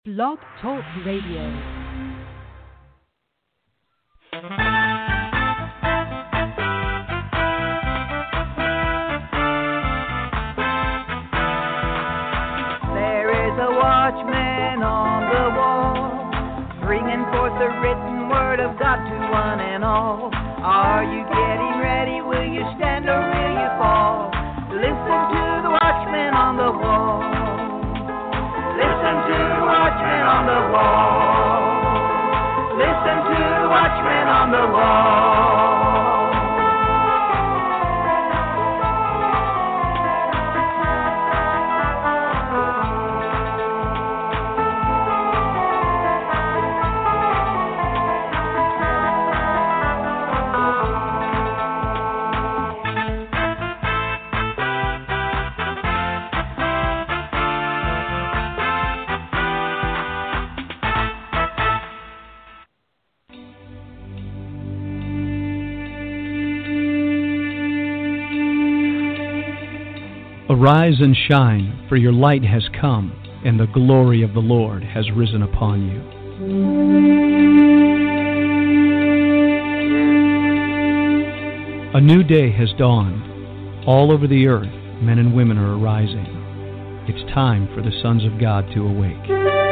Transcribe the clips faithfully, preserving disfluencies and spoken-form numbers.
Blog Talk Radio. Watchman on the wall, bringing forth the written word of God to one and all. Are you getting ready? Will you stand or will you fall? Listen to the watchman on the wall. Listen to the watchman on the wall. Listen to the watchman on the wall. Arise and shine, for your light has come, and the glory of the Lord has risen upon you. A new day has dawned. All over the earth, men and women are arising. It's time for the sons of God to awake.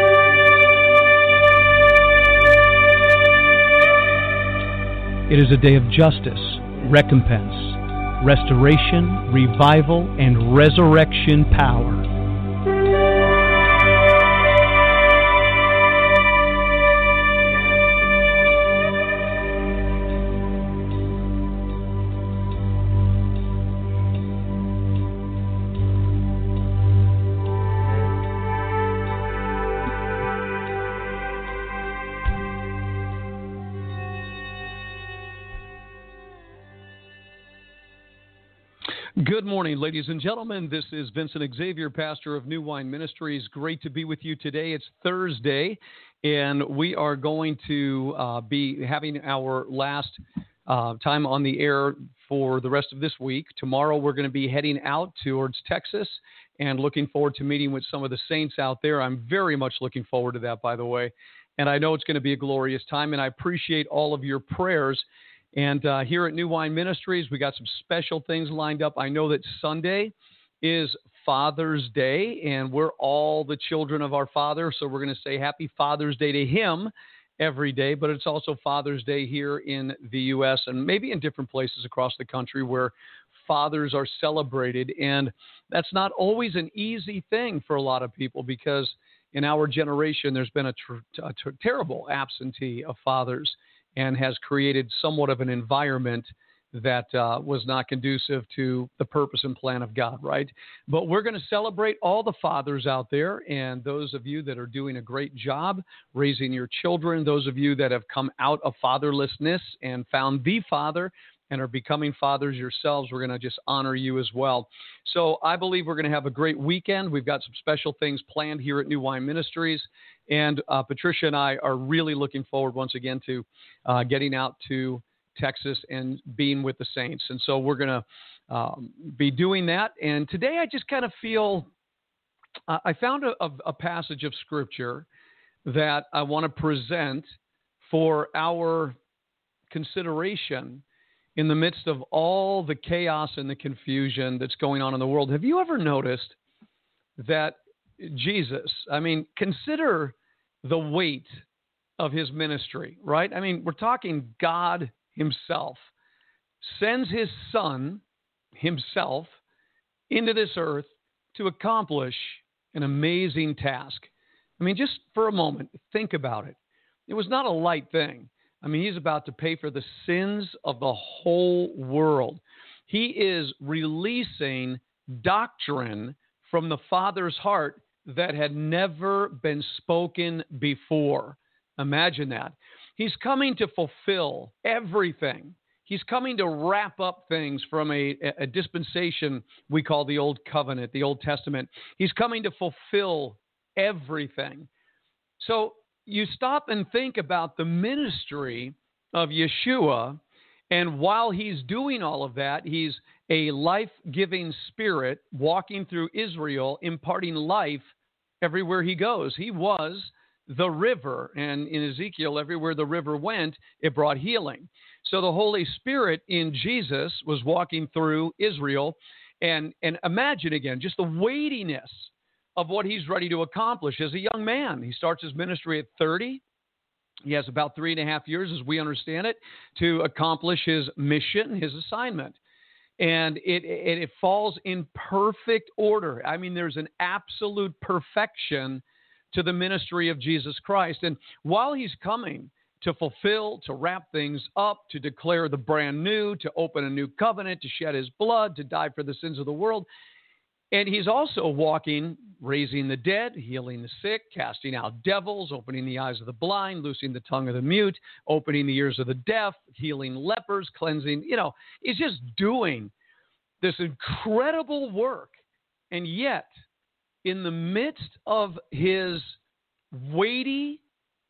It is a day of justice, recompense, restoration, revival, and resurrection power. Good morning, ladies and gentlemen. This is Vincent Xavier, pastor of New Wine Ministries. Great to be with you today. It's Thursday, and we are going to uh, be having our last uh, time on the air for the rest of this week. Tomorrow, we're going to be heading out towards Texas and looking forward to meeting with some of the saints out there. I'm very much looking forward to that, by the way, and I know it's going to be a glorious time, and I appreciate all of your prayers. And uh, here at New Wine Ministries, we got some special things lined up. I know that Sunday is Father's Day, and we're all the children of our Father, so we're going to say Happy Father's Day to him every day. But it's also Father's Day here in the U S and maybe in different places across the country where fathers are celebrated. And that's not always an easy thing for a lot of people because in our generation, there's been a, tr- a tr- terrible absentee of fathers, and has created somewhat of an environment that uh, was not conducive to the purpose and plan of God, right? But we're going to celebrate all the fathers out there, and those of you that are doing a great job raising your children, those of you that have come out of fatherlessness and found the Father and are becoming fathers yourselves, we're going to just honor you as well. So I believe we're going to have a great weekend. We've got some special things planned here at New Wine Ministries. And uh, Patricia and I are really looking forward once again to uh, getting out to Texas and being with the saints. And so we're going to um, be doing that. And today I just kind of feel, uh, I found a, a, a passage of Scripture that I want to present for our consideration in the midst of all the chaos and the confusion that's going on in the world. Have you ever noticed that Jesus, I mean, consider the weight of his ministry, right? I mean, we're talking God himself sends his son himself into this earth to accomplish an amazing task. I mean, just for a moment, think about it. It was not a light thing. I mean, he's about to pay for the sins of the whole world. He is releasing doctrine from the Father's heart that had never been spoken before. Imagine that. He's coming to fulfill everything. He's coming to wrap up things from a, a dispensation we call the Old Covenant, the Old Testament. He's coming to fulfill everything. So you stop and think about the ministry of Yeshua, and while he's doing all of that, he's a life-giving spirit walking through Israel, imparting life everywhere he goes. He was the river. And in Ezekiel, everywhere the river went, it brought healing. So the Holy Spirit in Jesus was walking through Israel. And, and imagine again, just the weightiness of what he's ready to accomplish as a young man. He starts his ministry at thirty. He has about three and a half years, as we understand it, to accomplish his mission, his assignment. And it, it, it falls in perfect order. I mean, there's an absolute perfection to the ministry of Jesus Christ. And while he's coming to fulfill, to wrap things up, to declare the brand new, to open a new covenant, to shed his blood, to die for the sins of the world, and he's also walking, raising the dead, healing the sick, casting out devils, opening the eyes of the blind, loosing the tongue of the mute, opening the ears of the deaf, healing lepers, cleansing. You know, he's just doing this incredible work. And yet, in the midst of his weighty,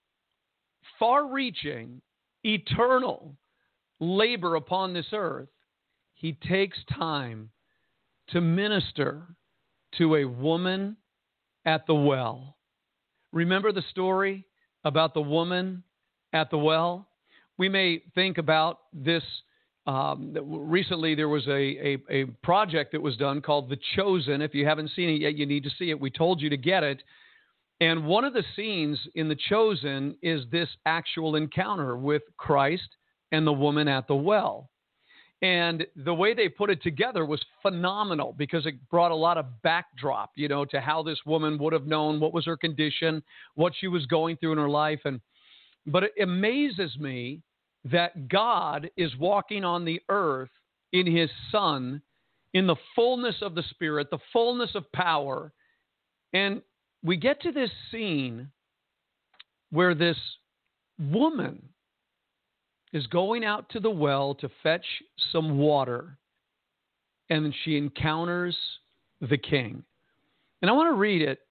far-reaching, eternal labor upon this earth, he takes time to minister to a woman at the well. Remember the story about the woman at the well? We may think about this. Um, recently, there was a, a, a project that was done called The Chosen. If you haven't seen it yet, you need to see it. We told you to get it. And one of the scenes in The Chosen is this actual encounter with Christ and the woman at the well. And the way they put it together was phenomenal because it brought a lot of backdrop, you know, to how this woman would have known what was her condition, what she was going through in her life. And but it amazes me that God is walking on the earth in his Son, in the fullness of the Spirit, the fullness of power. And we get to this scene where this woman is going out to the well to fetch some water, and she encounters the king. And I want to read it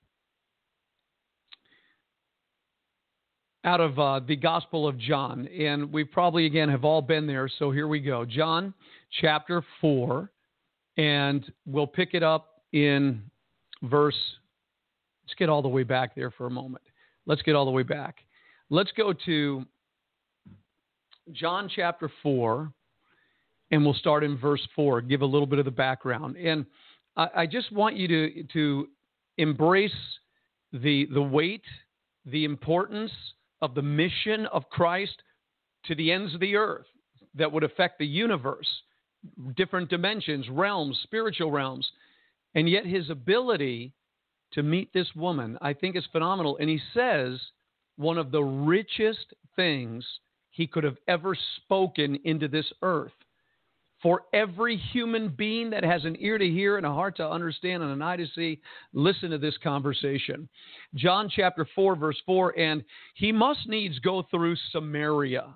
out of uh, the Gospel of John, and we probably, again, have all been there, so here we go. John chapter four, and we'll pick it up in verse, let's get all the way back there for a moment. Let's get all the way back. Let's go to John chapter four, and we'll start in verse four, give a little bit of the background. And I, I just want you to, to embrace the, the weight, the importance of the mission of Christ to the ends of the earth that would affect the universe, different dimensions, realms, spiritual realms. And yet his ability to meet this woman, I think, is phenomenal. And he says one of the richest things he could have ever spoken into this earth. For every human being that has an ear to hear and a heart to understand and an eye to see, listen to this conversation. John chapter four, verse four, and he must needs go through Samaria.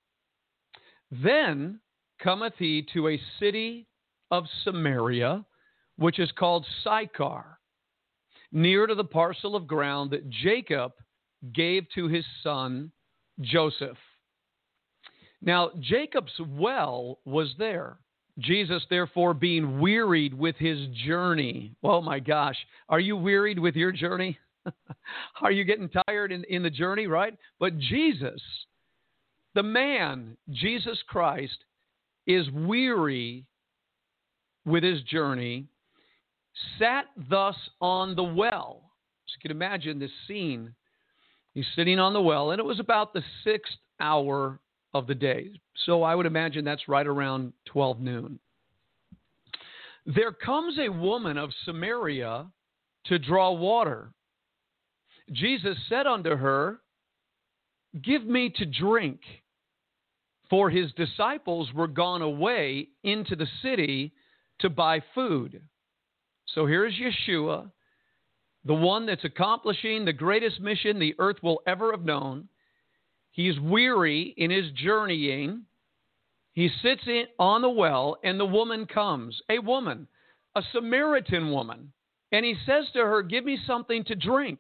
Then cometh he to a city of Samaria, which is called Sychar, near to the parcel of ground that Jacob gave to his son Joseph. Now, Jacob's well was there. Jesus, therefore, being wearied with his journey. Oh, my gosh. Are you wearied with your journey? Are you getting tired in, in the journey, right? But Jesus, the man, Jesus Christ, is weary with his journey, sat thus on the well. So you can imagine this scene. He's sitting on the well, and it was about the sixth hour of the day. So I would imagine that's right around twelve noon. There comes a woman of Samaria to draw water. Jesus said unto her, give me to drink. For his disciples were gone away into the city to buy food. So here's Yeshua, the one that's accomplishing the greatest mission the earth will ever have known. He's weary in his journeying. He sits in, on the well, and the woman comes, a woman, a Samaritan woman. And he says to her, give me something to drink.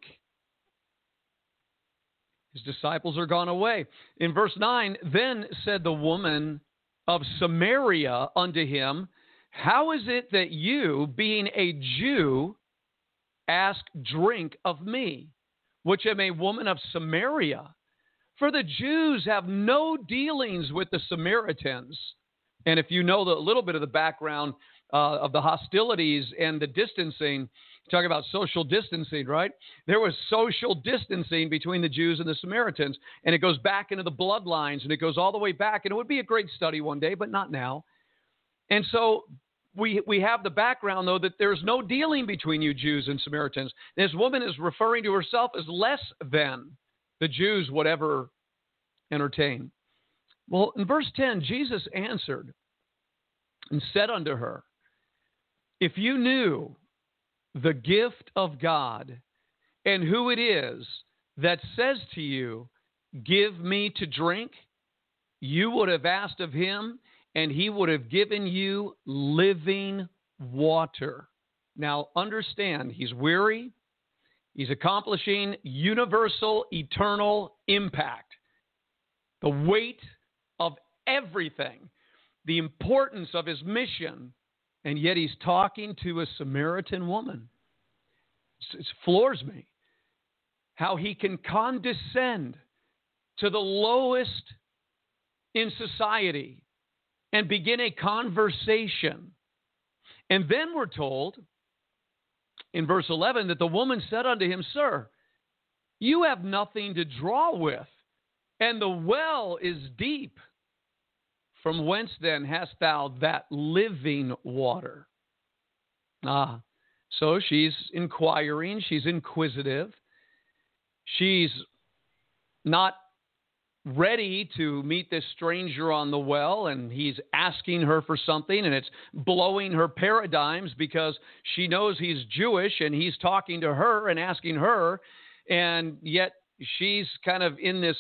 His disciples are gone away. In verse nine, then said the woman of Samaria unto him, how is it that you, being a Jew, ask drink of me, which am a woman of Samaria? For the Jews have no dealings with the Samaritans. And if you know the, a little bit of the background uh, of the hostilities and the distancing, talk about social distancing, right? There was social distancing between the Jews and the Samaritans, and it goes back into the bloodlines, and it goes all the way back. And it would be a great study one day, but not now. And so we we have the background, though, that there's no dealing between you Jews and Samaritans. This woman is referring to herself as less than the Jews would ever entertain. Well, in verse ten, Jesus answered and said unto her, if you knew the gift of God and who it is that says to you, give me to drink, you would have asked of him, and he would have given you living water. Now, understand, he's weary. He's accomplishing universal, eternal impact. The weight of everything, the importance of his mission, and yet he's talking to a Samaritan woman. It floors me how he can condescend to the lowest in society and begin a conversation. And then we're told in verse eleven that the woman said unto him, Sir, you have nothing to draw with, and the well is deep. From whence then hast thou that living water? Ah, so she's inquiring, she's inquisitive, she's not ready to meet this stranger on the well, and he's asking her for something, and it's blowing her paradigms because she knows he's Jewish, and he's talking to her and asking her, and yet she's kind of in this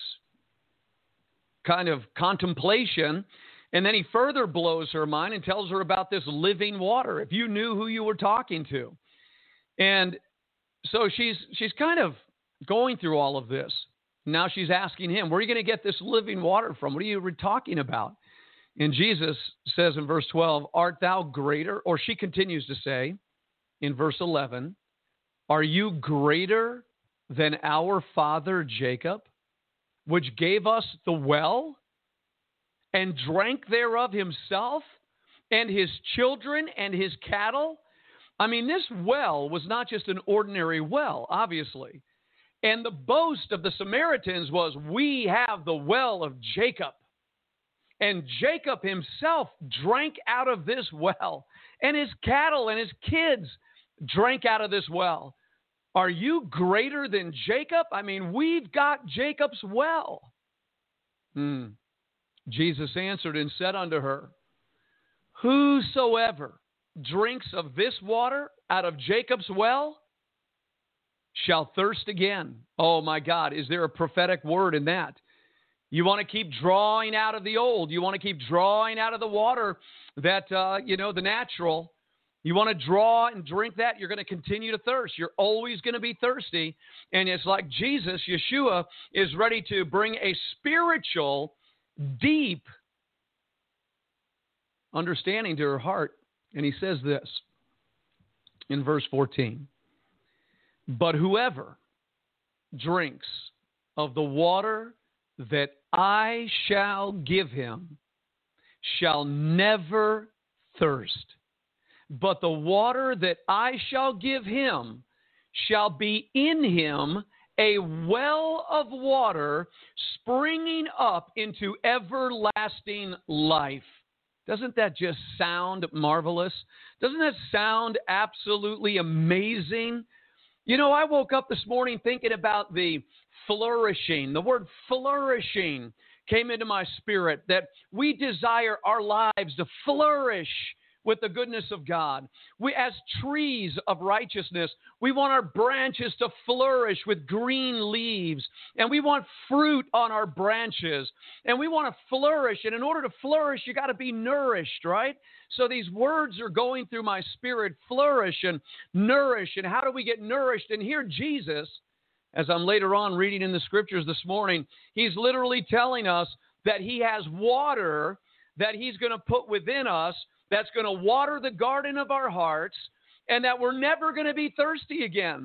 kind of contemplation. And then he further blows her mind and tells her about this living water. If you knew who you were talking to. And so she's she's kind of going through all of this. Now she's asking him, where are you going to get this living water from? What are you talking about? And Jesus says in verse twelve, art thou greater? Or she continues to say in verse eleven, are you greater than our father Jacob, which gave us the well and drank thereof himself and his children and his cattle? I mean, this well was not just an ordinary well, obviously. And the boast of the Samaritans was, we have the well of Jacob. And Jacob himself drank out of this well, and his cattle and his kids drank out of this well. Are you greater than Jacob? I mean, we've got Jacob's well. Hmm. Jesus answered and said unto her, whosoever drinks of this water out of Jacob's well shall thirst again. Oh my God, is there a prophetic word in that? You want to keep drawing out of the old. You want to keep drawing out of the water that, uh, you know, the natural. You want to draw and drink that, you're going to continue to thirst. You're always going to be thirsty. And it's like Jesus, Yeshua, is ready to bring a spiritual, deep understanding to her heart. And he says this in verse fourteen. But whoever drinks of the water that I shall give him shall never thirst. But the water that I shall give him shall be in him a well of water springing up into everlasting life. Doesn't that just sound marvelous? Doesn't that sound absolutely amazing? You know, I woke up this morning thinking about the flourishing. The word flourishing came into my spirit, that we desire our lives to flourish with the goodness of God. We, as trees of righteousness, we want our branches to flourish with green leaves, and we want fruit on our branches, and we want to flourish. And in order to flourish, you got to be nourished, right? So these words are going through my spirit, flourish and nourish. And how do we get nourished? And here Jesus, as I'm later on reading in the scriptures this morning, he's literally telling us that he has water that he's going to put within us that's going to water the garden of our hearts, and that we're never going to be thirsty again.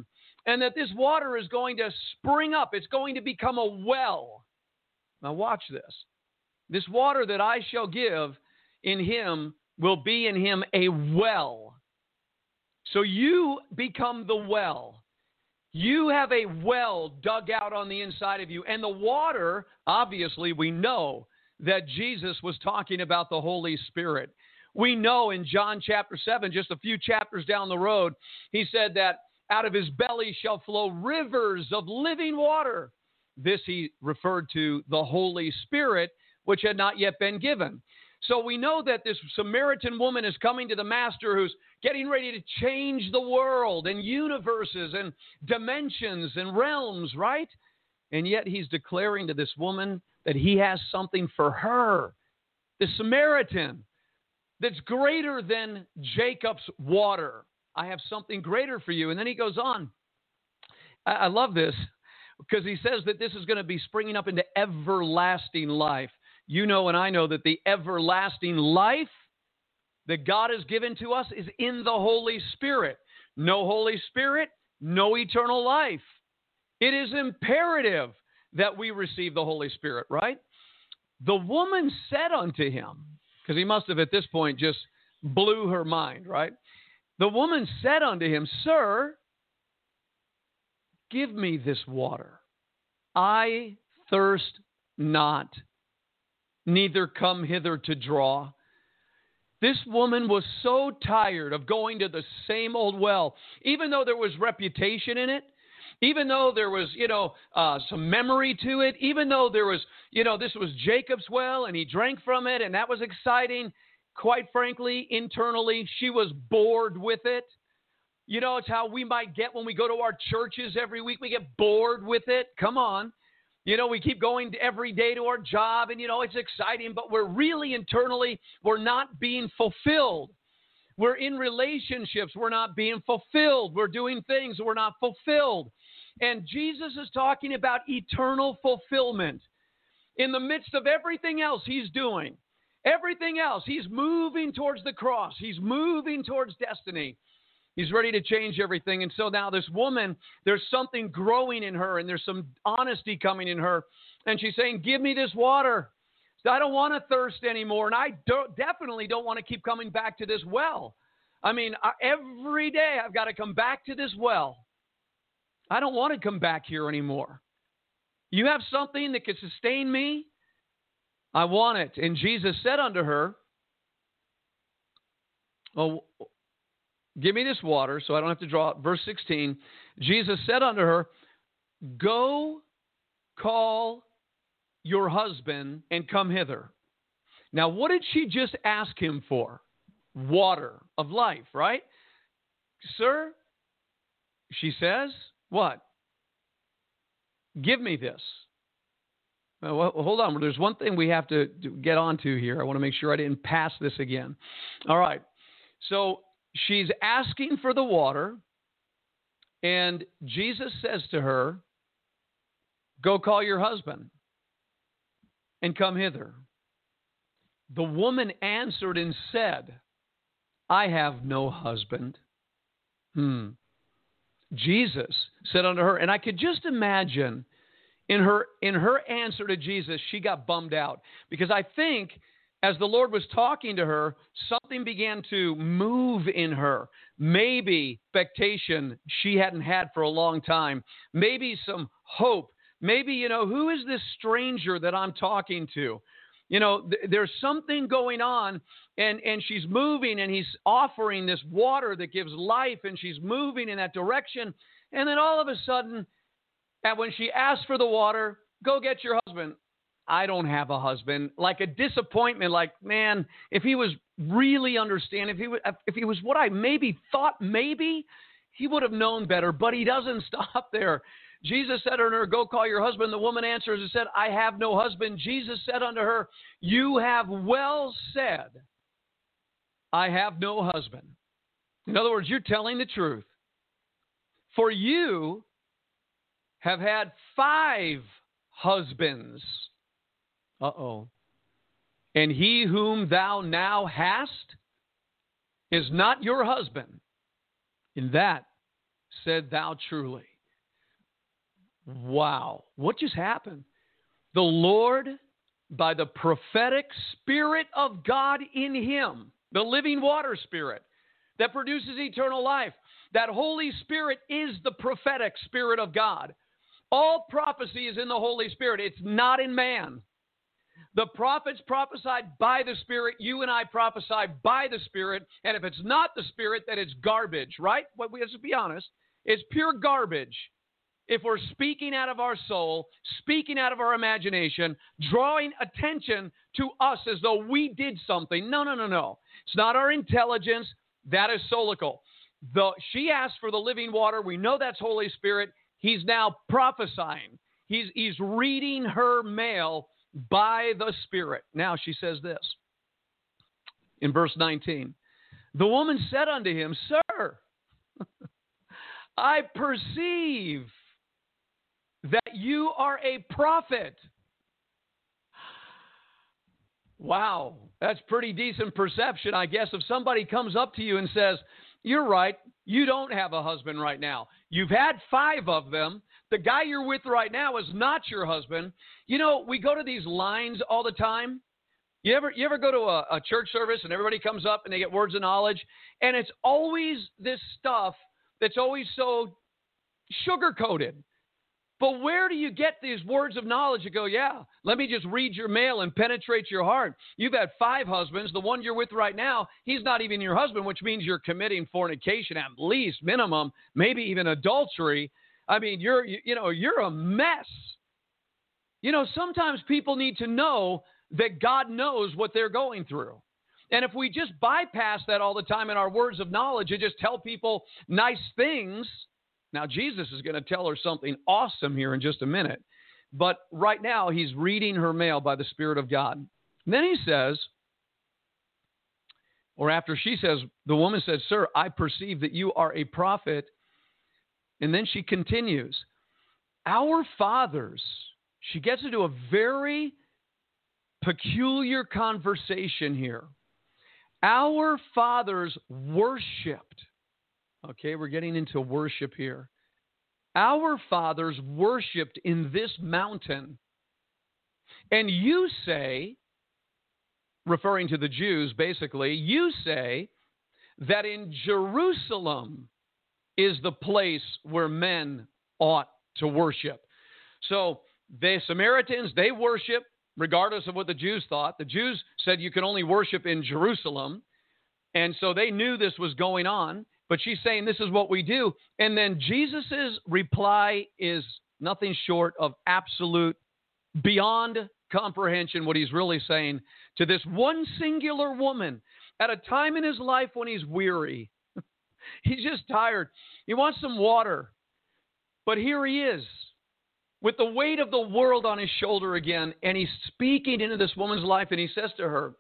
and that this water is going to spring up. It's going to become a well. Now watch this. This water that I shall give in him will be in him a well. So you become the well. You have a well dug out on the inside of you. And the water, obviously, we know that Jesus was talking about the Holy Spirit. We know in John chapter seven, just a few chapters down the road, he said that out of his belly shall flow rivers of living water. This he referred to the Holy Spirit, which had not yet been given. So we know that this Samaritan woman is coming to the master who's getting ready to change the world and universes and dimensions and realms, right? And yet he's declaring to this woman that he has something for her, the Samaritan, that's greater than Jacob's water. I have something greater for you. And then he goes on. I, I love this because he says that this is going to be springing up into everlasting life. You know and I know that the everlasting life that God has given to us is in the Holy Spirit. No Holy Spirit, no eternal life. It is imperative that we receive the Holy Spirit, right? The woman said unto him, because he must have at this point just blew her mind, right? The woman said unto him, Sir, give me this water. I thirst not, neither come hither to draw. This woman was so tired of going to the same old well, even though there was reputation in it, even though there was, you know, uh, some memory to it, even though there was, you know, this was Jacob's well and he drank from it and that was exciting. Quite frankly, internally, she was bored with it. You know, it's how we might get when we go to our churches every week. We get bored with it. Come on. You know, we keep going every day to our job and, you know, it's exciting, but we're really internally, we're not being fulfilled. We're in relationships. We're not being fulfilled. We're doing things. We're not fulfilled. And Jesus is talking about eternal fulfillment. In the midst of everything else he's doing, everything else, he's moving towards the cross. He's moving towards destiny. He's ready to change everything. And so now this woman, there's something growing in her and there's some honesty coming in her. And she's saying, give me this water. So I don't want to thirst anymore. And I don't, definitely don't want to keep coming back to this well. I mean, I, every day I've got to come back to this well. I don't want to come back here anymore. You have something that can sustain me? I want it. And Jesus said unto her, oh, give me this water so I don't have to draw it. Verse sixteen, Jesus said unto her, go call your husband and come hither. Now, what did she just ask him for? Water of life, right? Sir, she says, what? Give me this. Well, hold on. There's one thing we have to get onto here. I want to make sure I didn't pass this again. All right. So she's asking for the water, and Jesus says to her, go call your husband and come hither. The woman answered and said, I have no husband. Hmm. Jesus said unto her, and I could just imagine in her in her answer to Jesus, she got bummed out, because I think as the Lord was talking to her, something began to move in her. Maybe expectation she hadn't had for a long time. Maybe some hope. Maybe, you know, who is this stranger that I'm talking to? You know, th- there's something going on, and, and she's moving, and he's offering this water that gives life, and she's moving in that direction. And then all of a sudden, and when she asks for the water, go get your husband. I don't have a husband. Like a disappointment, like, man, if he was really understanding, if he was, if he was what I maybe thought maybe, he would have known better, but he doesn't stop there. Jesus said unto her, go call your husband. The woman answers and said, I have no husband. Jesus said unto her, you have well said, I have no husband. In other words, you're telling the truth. For you have had five husbands. Uh-oh. And he whom thou now hast is not your husband. In that said thou truly. Wow. What just happened? The Lord, by the prophetic Spirit of God in him, the living water Spirit that produces eternal life, that Holy Spirit is the prophetic Spirit of God. All prophecy is in the Holy Spirit. It's not in man. The prophets prophesied by the Spirit. You and I prophesy by the Spirit. And if it's not the Spirit, then it's garbage, right? Well, let's be honest. It's pure garbage. If we're speaking out of our soul, speaking out of our imagination, drawing attention to us as though we did something. No, no, no, no. It's not our intelligence. That is solical. The, she asked for the living water. We know that's Holy Spirit. He's now prophesying. He's, he's reading her mail by the Spirit. Now she says this in verse nineteen. The woman said unto him, Sir, I perceive that you are a prophet. Wow, that's pretty decent perception, I guess, if somebody comes up to you and says, you're right, you don't have a husband right now. You've had five of them. The guy you're with right now is not your husband. You know, we go to these lines all the time. You ever you ever go to a, a church service and everybody comes up and they get words of knowledge, and it's always this stuff that's always so sugar-coated. But where do you get these words of knowledge that go, yeah, let me just read your mail and penetrate your heart? You've had five husbands. The one you're with right now, he's not even your husband, which means you're committing fornication at least, minimum, maybe even adultery. I mean, you're, you, you know, you're a mess. You know, sometimes people need to know that God knows what they're going through. And if we just bypass that all the time in our words of knowledge and just tell people nice things. Now, Jesus is going to tell her something awesome here in just a minute. But right now, he's reading her mail by the Spirit of God. And then he says, or after she says, the woman says, Sir, I perceive that you are a prophet. And then she continues, our fathers, she gets into a very peculiar conversation here. Our fathers worshipped. Okay, we're getting into worship here. Our fathers worshipped in this mountain. And you say, referring to the Jews basically, you say that in Jerusalem is the place where men ought to worship. So the Samaritans, they worship regardless of what the Jews thought. The Jews said you can only worship in Jerusalem. And so they knew this was going on. But she's saying this is what we do. And then Jesus' reply is nothing short of absolute, beyond comprehension, what he's really saying to this one singular woman at a time in his life when he's weary. He's just tired. He wants some water. But here he is with the weight of the world on his shoulder again. And he's speaking into this woman's life. And he says to her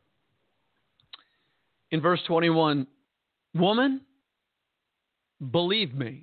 in verse twenty-one, Woman, believe me,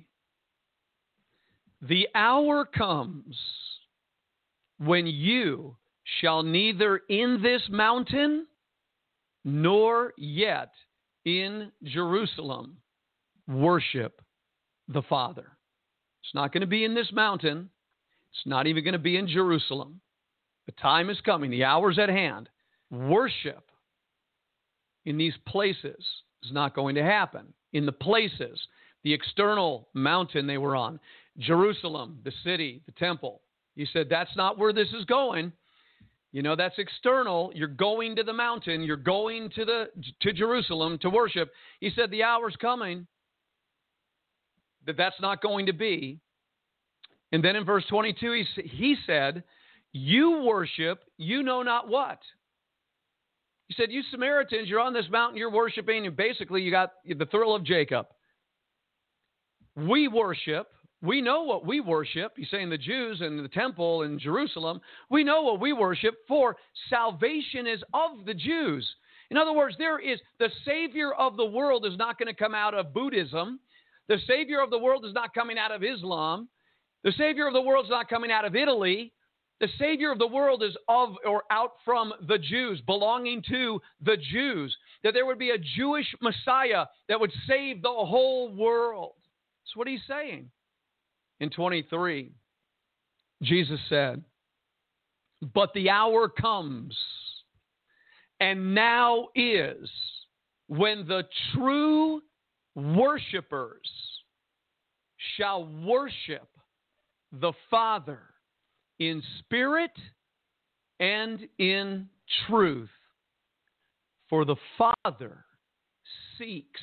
the hour comes when you shall neither in this mountain nor yet in Jerusalem worship the Father. It's not going to be in this mountain. It's not even going to be in Jerusalem. The time is coming. The hour's at hand. Worship in these places is not going to happen. In the places, the external mountain they were on, Jerusalem, the city, the temple. He said, that's not where this is going. You know, that's external. You're going to the mountain. You're going to the to Jerusalem to worship. He said, the hour's coming that that's not going to be. And then in verse twenty-two, he, he said, you worship, you know not what. He said, you Samaritans, you're on this mountain, you're worshiping, and basically you got the thrill of Jacob. We worship. We know what we worship. He's saying the Jews and the temple in Jerusalem. We know what we worship, for salvation is of the Jews. In other words, there is the Savior of the world is not going to come out of Buddhism. The Savior of the world is not coming out of Islam. The Savior of the world is not coming out of Italy. The Savior of the world is of or out from the Jews, belonging to the Jews. That there would be a Jewish Messiah that would save the whole world. That's what he's saying. In twenty-three, Jesus said, "But the hour comes, and now is, when the true worshipers shall worship the Father in spirit and in truth. For the Father seeks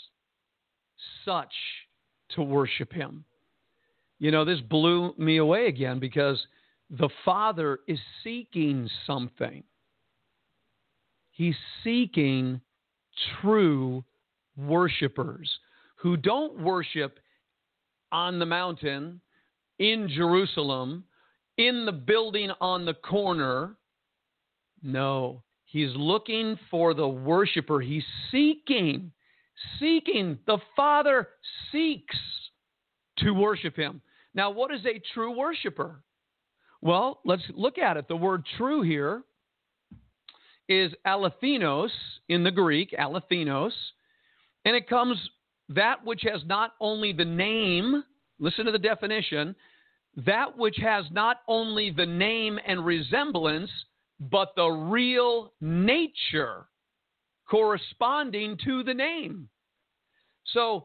such to worship him." You know, this blew me away again because the Father is seeking something. He's seeking true worshipers who don't worship on the mountain, in Jerusalem, in the building on the corner. No, he's looking for the worshiper. He's seeking, seeking. The Father seeks to worship him. Now, what is a true worshiper? Well, let's look at it. The word true here is alethinos in the Greek, alethinos, and it comes that which has not only the name, listen to the definition, that which has not only the name and resemblance, but the real nature corresponding to the name. So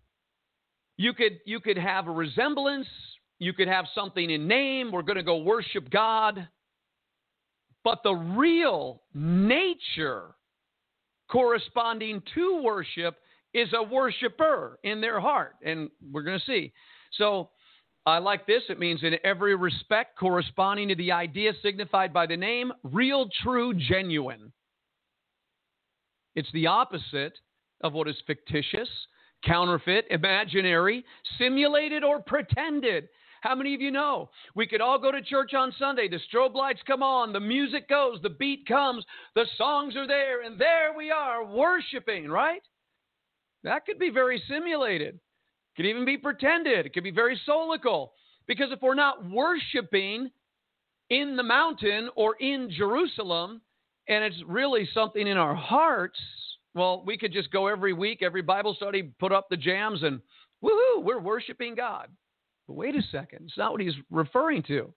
you could you could have a resemblance, you could have something in name, we're going to go worship God, but the real nature corresponding to worship is a worshiper in their heart, and we're going to see. So I like this. It means in every respect corresponding to the idea signified by the name, real, true, genuine. It's the opposite of what is fictitious, counterfeit, imaginary, simulated, or pretended. How many of you know? We could all go to church on Sunday. The strobe lights come on. The music goes. The beat comes. The songs are there. And there we are worshiping, right? That could be very simulated. It could even be pretended. It could be very soulical. Because if we're not worshiping in the mountain or in Jerusalem, and it's really something in our hearts, well, we could just go every week, every Bible study, put up the jams, and woohoo, we're worshiping God. But wait a second. It's not what he's referring to.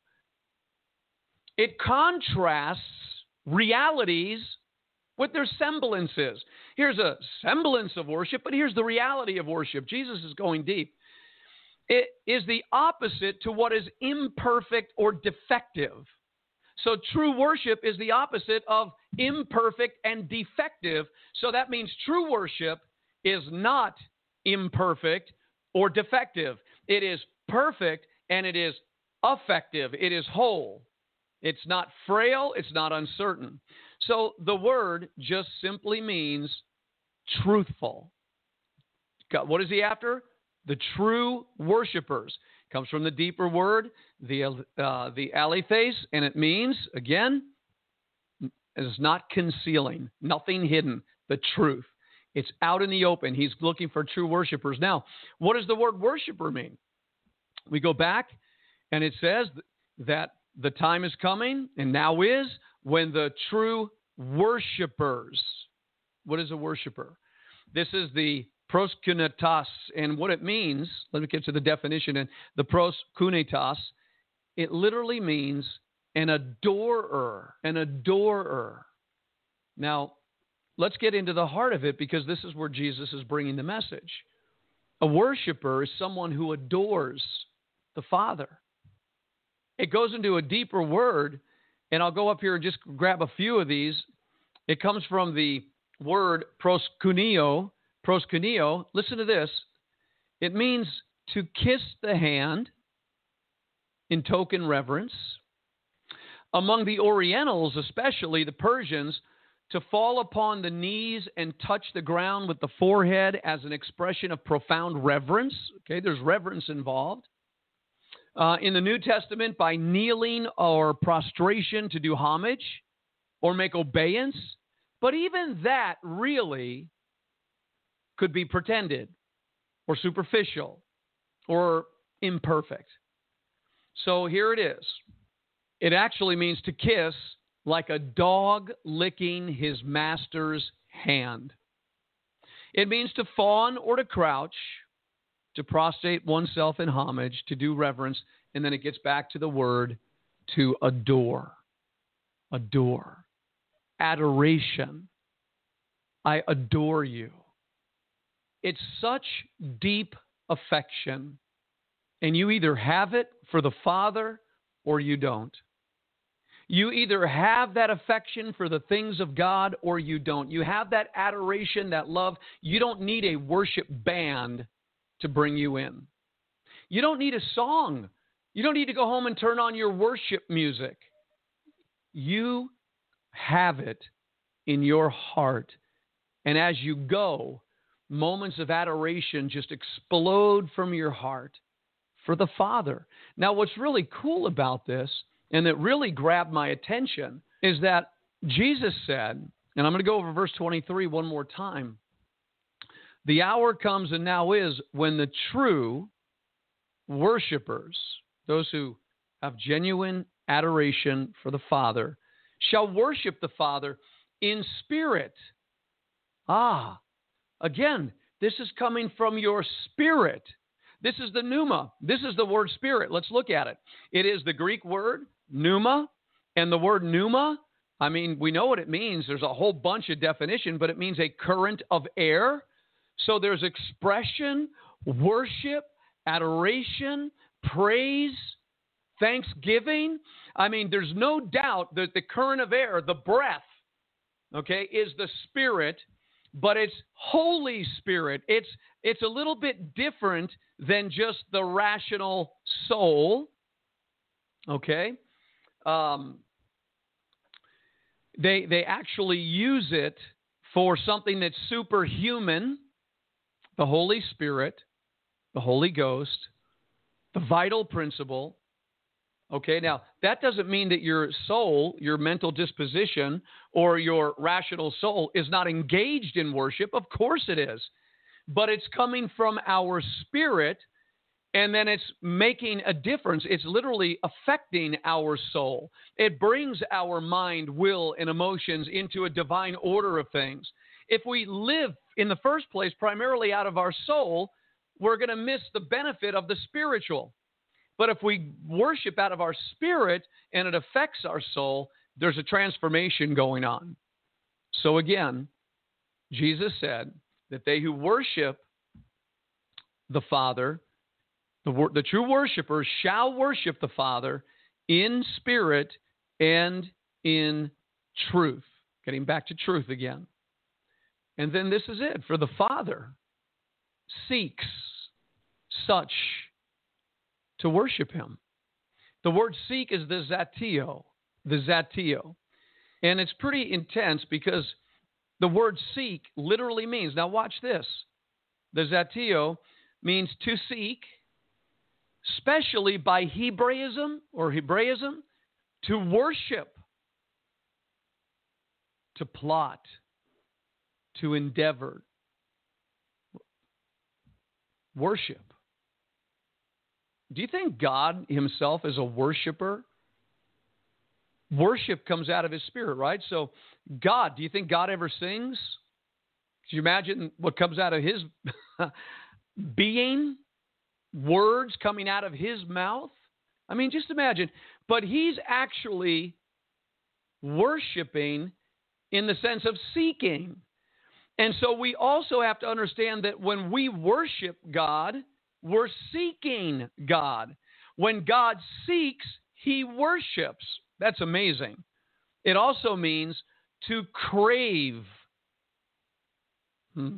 It contrasts realities with their semblances. Here's a semblance of worship, but here's the reality of worship. Jesus is going deep. It is the opposite to what is imperfect or defective. So true worship is the opposite of imperfect and defective. So that means true worship is not imperfect or defective. It is perfect and it is effective. It is whole. It's not frail. It's not uncertain. So the word just simply means truthful. What is he after? The true worshipers. Comes from the deeper word, the uh, the alethes, and it means, again, is not concealing, nothing hidden, the truth. It's out in the open. He's looking for true worshipers. Now, what does the word worshiper mean? We go back, and it says that the time is coming, and now is, when the true worshipers. What is a worshiper? This is the proskunitas, and what it means, let me get to the definition, and the proskunitas, it literally means an adorer, an adorer. Now, let's get into the heart of it, because this is where Jesus is bringing the message. A worshiper is someone who adores the Father. It goes into a deeper word, and I'll go up here and just grab a few of these. It comes from the word proskuneo, proskuneo. Listen to this. It means to kiss the hand in token reverence. Among the Orientals, especially the Persians, to fall upon the knees and touch the ground with the forehead as an expression of profound reverence. Okay, there's reverence involved. Uh, in the New Testament, by kneeling or prostration to do homage or make obeisance. But even that really could be pretended or superficial or imperfect. So here it is. It actually means to kiss like a dog licking his master's hand. It means to fawn or to crouch, to prostrate oneself in homage, to do reverence, and then it gets back to the word to adore. Adore. Adoration. I adore you. It's such deep affection, and you either have it for the Father or you don't. You either have that affection for the things of God or you don't. You have that adoration, that love. You don't need a worship band to bring you in. You don't need a song. You don't need to go home and turn on your worship music. You have it in your heart. And as you go, moments of adoration just explode from your heart for the Father. Now, what's really cool about this, and that really grabbed my attention, is that Jesus said, and I'm going to go over verse twenty-three one more time, the hour comes and now is when the true worshipers, those who have genuine adoration for the Father, shall worship the Father in spirit. Ah, again, this is coming from your spirit. This is the pneuma. This is the word spirit. Let's look at it. It is the Greek word pneuma, and the word pneuma, I mean, we know what it means. There's a whole bunch of definition, but it means a current of air. So there's expression, worship, adoration, praise, thanksgiving. I mean, there's no doubt that the current of air, the breath, okay, is the Spirit, but it's Holy Spirit. It's it's a little bit different than just the rational soul, okay? Um, they they actually use it for something that's superhuman, the Holy Spirit, the Holy Ghost, the vital principle. Okay, now that doesn't mean that your soul, your mental disposition, or your rational soul is not engaged in worship. Of course it is. But it's coming from our spirit, and then it's making a difference. It's literally affecting our soul. It brings our mind, will, and emotions into a divine order of things. If we live in the first place primarily out of our soul, we're going to miss the benefit of the spiritual. But if we worship out of our spirit and it affects our soul, there's a transformation going on. So again, Jesus said that they who worship the Father, the, the true worshipers shall worship the Father in spirit and in truth. Getting back to truth again. And then this is it. For the Father seeks such to worship him. The word seek is the zatio, the zatio. And it's pretty intense because the word seek literally means, now watch this, the zatio means to seek, especially by Hebraism or Hebraism, to worship, to plot, to endeavor. Worship. Do you think God himself is a worshiper? Worship comes out of his spirit, right? So God, do you think God ever sings? Could you imagine what comes out of his being? Words coming out of his mouth? I mean, just imagine. But he's actually worshiping in the sense of seeking. And so we also have to understand that when we worship God, we're seeking God. When God seeks, he worships. That's amazing. It also means to crave. Hmm.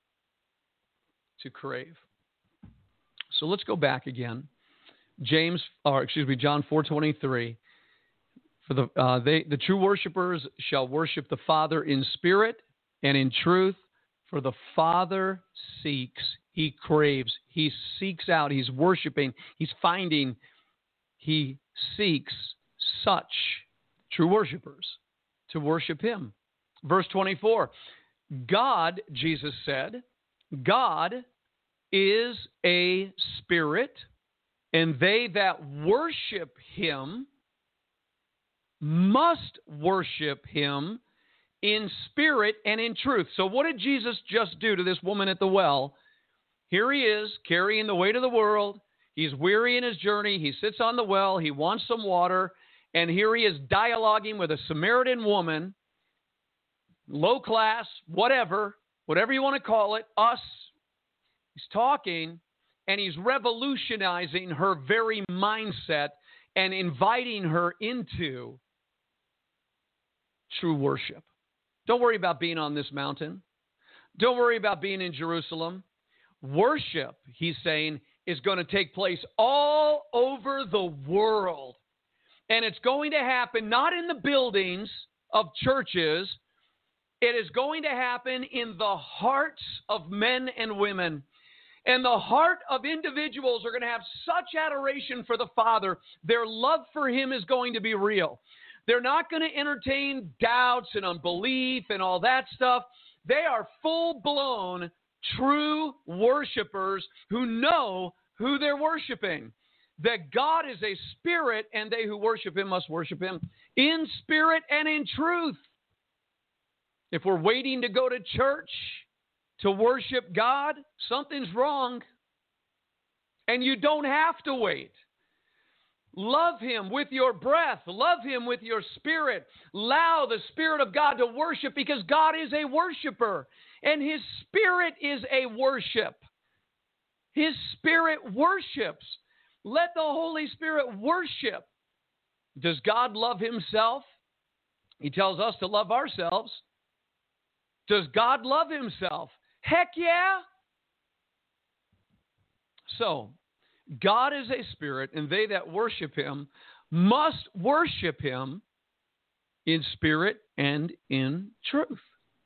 To crave. So let's go back again. James, or excuse me, John four twenty-three. For the uh, they the true worshipers shall worship the Father in spirit and in truth. For the Father seeks, he craves, he seeks out, he's worshiping, he's finding, he seeks such true worshipers to worship him. Verse twenty-four, God, Jesus said, God is a spirit, and they that worship him must worship him in spirit and in truth. So what did Jesus just do to this woman at the well? Here he is carrying the weight of the world. He's weary in his journey. He sits on the well. He wants some water. And here he is dialoguing with a Samaritan woman, low class, whatever, whatever you want to call it, us. He's talking, and he's revolutionizing her very mindset and inviting her into true worship. Don't worry about being on this mountain. Don't worry about being in Jerusalem. Worship, he's saying, is going to take place all over the world. And it's going to happen not in the buildings of churches. It is going to happen in the hearts of men and women. And the heart of individuals are going to have such adoration for the Father. Their love for him is going to be real. They're not going to entertain doubts and unbelief and all that stuff. They are full-blown, true worshipers who know who they're worshiping. That God is a spirit, and they who worship him must worship him in spirit and in truth. If we're waiting to go to church to worship God, something's wrong. And you don't have to wait. Love him with your breath. Love him with your spirit. Allow the Spirit of God to worship, because God is a worshiper. And his Spirit is a worship. His Spirit worships. Let the Holy Spirit worship. Does God love himself? He tells us to love ourselves. Does God love himself? Heck yeah. So, God is a spirit, and they that worship him must worship him in spirit and in truth.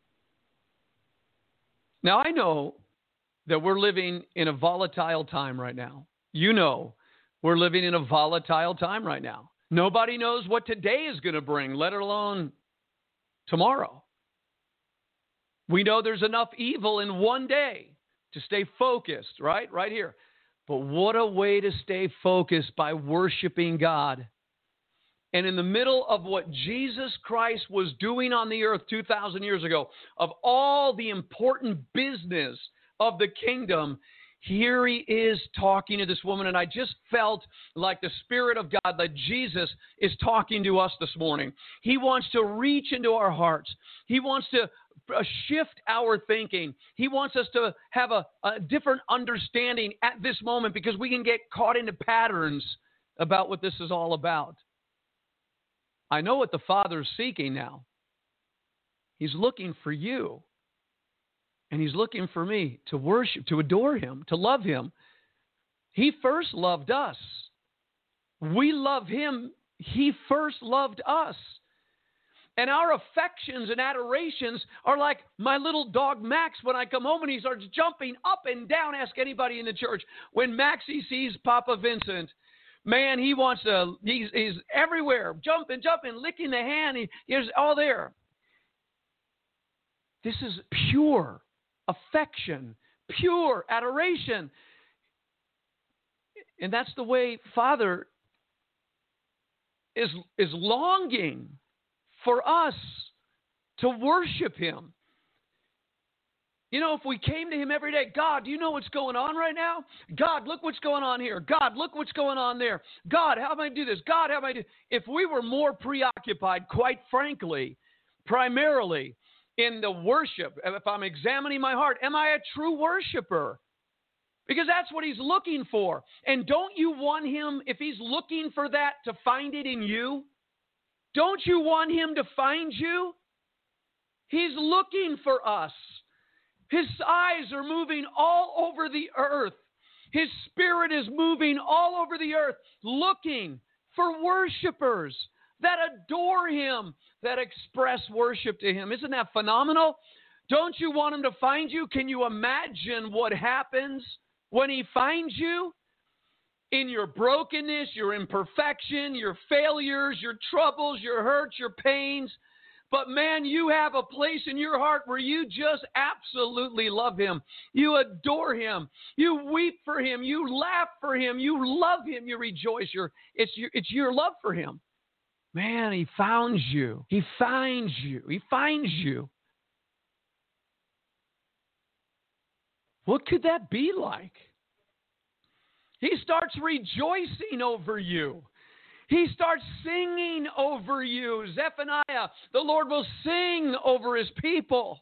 Now, I know that we're living in a volatile time right now. You know, we're living in a volatile time right now. Nobody knows what today is going to bring, let alone tomorrow. We know there's enough evil in one day to stay focused, right? Right here. But what a way to stay focused by worshiping God. And in the middle of what Jesus Christ was doing on the earth two thousand years ago, of all the important business of the kingdom, here he is talking to this woman. And I just felt like the Spirit of God, that Jesus is talking to us this morning. He wants to reach into our hearts. He wants to shift our thinking. He wants us to have a, a different understanding at this moment, because we can get caught into patterns about what this is all about. I know what the Father's seeking now. He's looking for you. And he's looking for me to worship, to adore him, to love him. He first loved us. We love him. He first loved us. And our affections and adorations are like my little dog Max when I come home and he starts jumping up and down. Ask anybody in the church. When Maxie sees Papa Vincent, man, he wants to, he's, he's everywhere, jumping, jumping, licking the hand. He, he's all there. This is pure affection, pure adoration. And that's the way Father is, is longing for us to worship him. You know, if we came to him every day, God, do you know what's going on right now? God, look what's going on here. God, look what's going on there. God, how am I do this? God, how am I do? If we were more preoccupied, quite frankly, primarily in the worship, if I'm examining my heart, am I a true worshiper? Because that's what he's looking for. And don't you want him, if he's looking for that, to find it in you? Don't you want him to find you? He's looking for us. His eyes are moving all over the earth. His Spirit is moving all over the earth, looking for worshipers that adore him, that express worship to him. Isn't that phenomenal? Don't you want him to find you? Can you imagine what happens when he finds you? In your brokenness, your imperfection, your failures, your troubles, your hurts, your pains. But man, you have a place in your heart where you just absolutely love him. You adore him. You weep for him. You laugh for him. You love him. You rejoice. Your, it's, your, it's your love for him. Man, he found you. He finds you. He finds you. What could that be like? He starts rejoicing over you. He starts singing over you. Zephaniah, the Lord will sing over his people.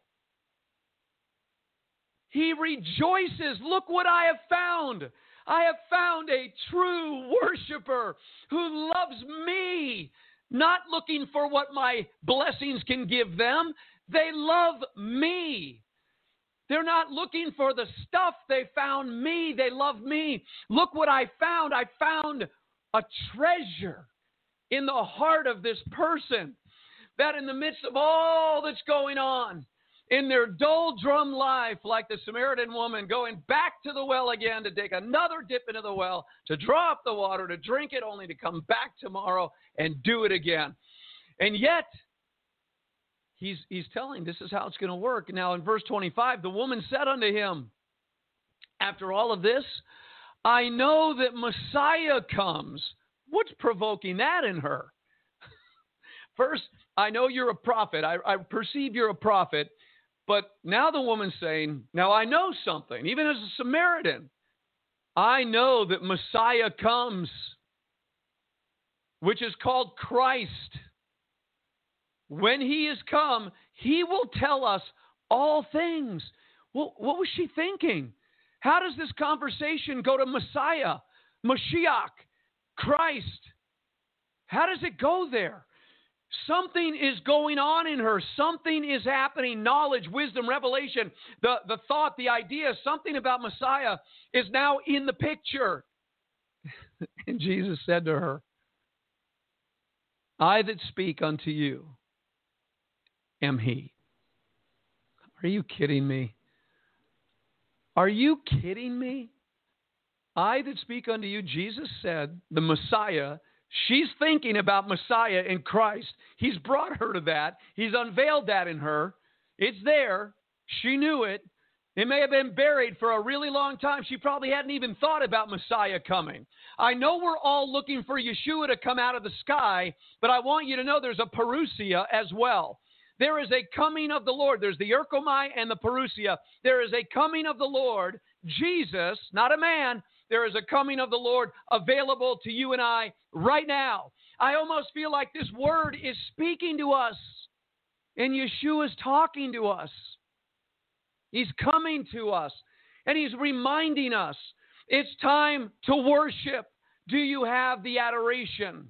He rejoices. Look what I have found. I have found a true worshiper who loves me, not looking for what my blessings can give them. They love me. They're not looking for the stuff. They found me. They love me. Look what I found. I found a treasure in the heart of this person that in the midst of all that's going on in their doldrum life, like the Samaritan woman going back to the well again to take another dip into the well, to draw up the water, to drink it, only to come back tomorrow and do it again. And yet, he's, he's telling this is how it's going to work. Now in verse twenty-five, the woman said unto him, after all of this, I know that Messiah comes. What's provoking that in her? First, I know you're a prophet. I, I perceive you're a prophet. But now the woman's saying, now I know something, even as a Samaritan. I know that Messiah comes, which is called Christ. When he is come, he will tell us all things. Well, what was she thinking? How does this conversation go to Messiah, Mashiach, Christ? How does it go there? Something is going on in her. Something is happening. Knowledge, wisdom, revelation, the, the thought, the idea, something about Messiah is now in the picture. And Jesus said to her, I that speak unto you am he. Are you kidding me? Are you kidding me? I that speak unto you, Jesus said, the Messiah. She's thinking about Messiah in Christ. He's brought her to that. He's unveiled that in her. It's there. She knew it. It may have been buried for a really long time. She probably hadn't even thought about Messiah coming. I know we're all looking for Yeshua to come out of the sky, but I want you to know there's a parousia as well. There is a coming of the Lord. There's the Erchomai and the parousia. There is a coming of the Lord, Jesus, not a man. There is a coming of the Lord available to you and I right now. I almost feel like this word is speaking to us, and Yeshua is talking to us. He's coming to us, and he's reminding us, it's time to worship. Do you have the adoration?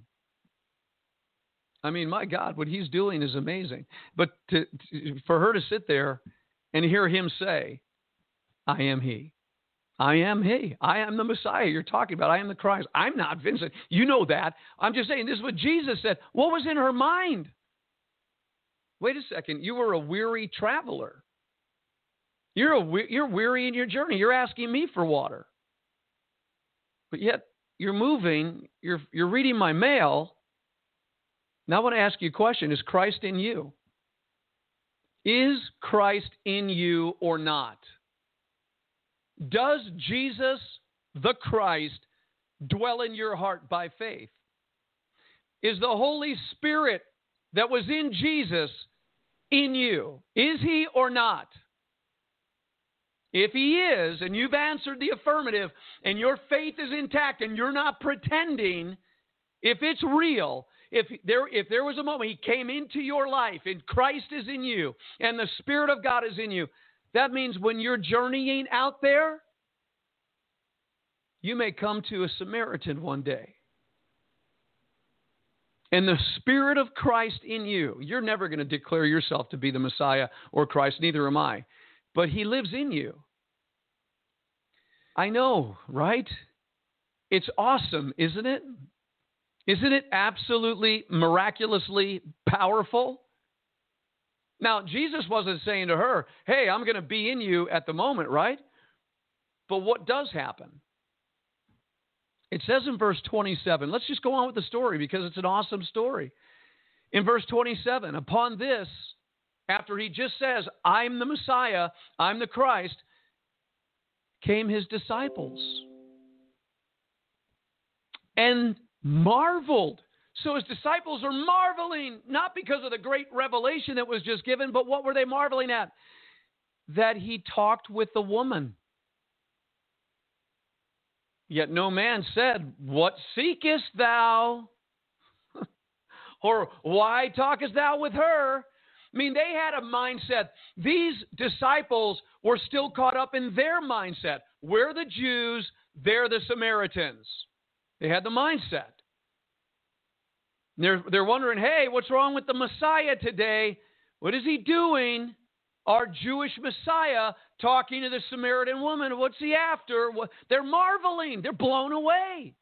I mean, my God, what he's doing is amazing. But to, to, for her to sit there and hear him say, I am he. I am he. I am the Messiah you're talking about. I am the Christ. I'm not Vincent. You know that. I'm just saying, this is what Jesus said. What was in her mind? Wait a second. You were a weary traveler. You're, a, you're weary in your journey. You're asking me for water. But yet, you're moving. You're, you're reading my mail. Now I want to ask you a question. Is Christ in you? Is Christ in you or not? Does Jesus, the Christ, dwell in your heart by faith? Is the Holy Spirit that was in Jesus in you? Is he or not? If he is, and you've answered the affirmative, and your faith is intact, and you're not pretending, if it's real, if there, if there was a moment he came into your life, and Christ is in you, and the Spirit of God is in you, that means when you're journeying out there, you may come to a Samaritan one day. And the Spirit of Christ in you, you're never going to declare yourself to be the Messiah or Christ, neither am I. But he lives in you. I know, right? It's awesome, isn't it? Isn't it absolutely miraculously powerful? Now, Jesus wasn't saying to her, hey, I'm going to be in you at the moment, right? But what does happen? It says in verse twenty-seven, let's just go on with the story because it's an awesome story. In verse twenty-seven, upon this, after he just says, I'm the Messiah, I'm the Christ, came his disciples and marveled. So his disciples are marveling, not because of the great revelation that was just given, but what were they marveling at? That he talked with the woman. Yet no man said, what seekest thou? Or why talkest thou with her? I mean, they had a mindset. These disciples were still caught up in their mindset. We're the Jews, they're the Samaritans. They had the mindset. They're, they're wondering, hey, what's wrong with the Messiah today? What is he doing? Our Jewish Messiah talking to the Samaritan woman. What's he after? What? They're marveling. They're blown away.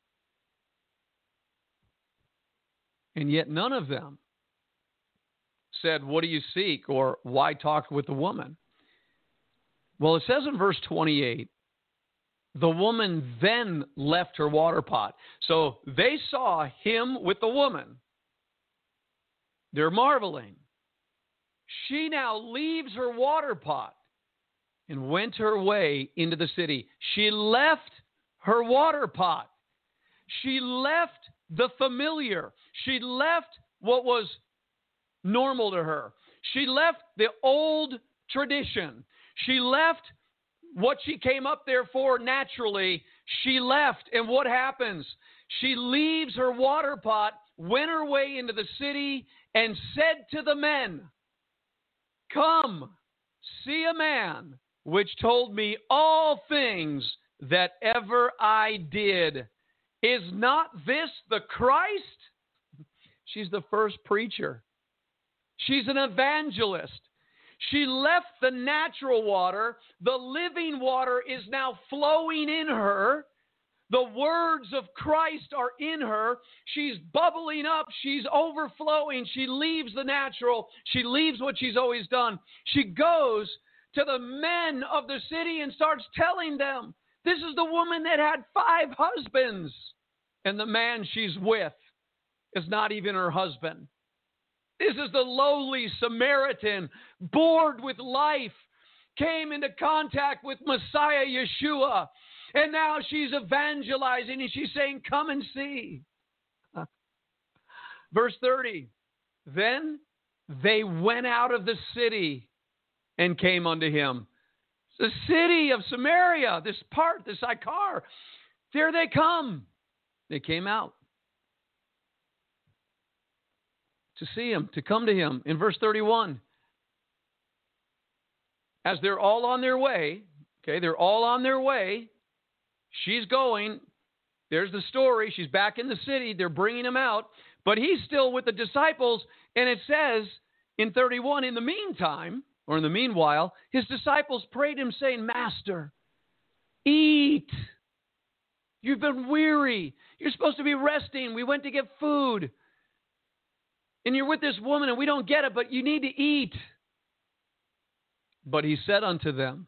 And yet none of them said, what do you seek? Or why talk with the woman? Well, it says in verse twenty-eight, the woman then left her water pot. So they saw him with the woman. They're marveling. She now leaves her water pot and went her way into the city. She left her water pot. She left the familiar. She left what was normal to her. She left the old tradition. She left what she came up there for naturally. She left, and what happens? She leaves her water pot, went her way into the city, and said to the men, come, see a man which told me all things that ever I did. Is not this the Christ? She's the first preacher. She's an evangelist. She left the natural water. The living water is now flowing in her. The words of Christ are in her. She's bubbling up. She's overflowing. She leaves the natural. She leaves what she's always done. She goes to the men of the city and starts telling them, this is the woman that had five husbands. And the man she's with is not even her husband. This is the lowly Samaritan, bored with life, came into contact with Messiah Yeshua. And now she's evangelizing and she's saying, come and see. Verse thirty, then they went out of the city and came unto him. The city of Samaria, this part, the Sychar, there they come. They came out to see him, to come to him. In verse thirty-one, as they're all on their way, okay, they're all on their way. She's going. There's the story. She's back in the city. They're bringing him out, but he's still with the disciples. And it says in thirty-one, in the meantime, or in the meanwhile, his disciples prayed him, saying, Master, eat. You've been weary. You're supposed to be resting. We went to get food. And you're with this woman and we don't get it, but you need to eat. But he said unto them,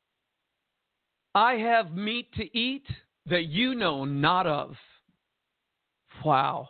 I have meat to eat that you know not of. Wow.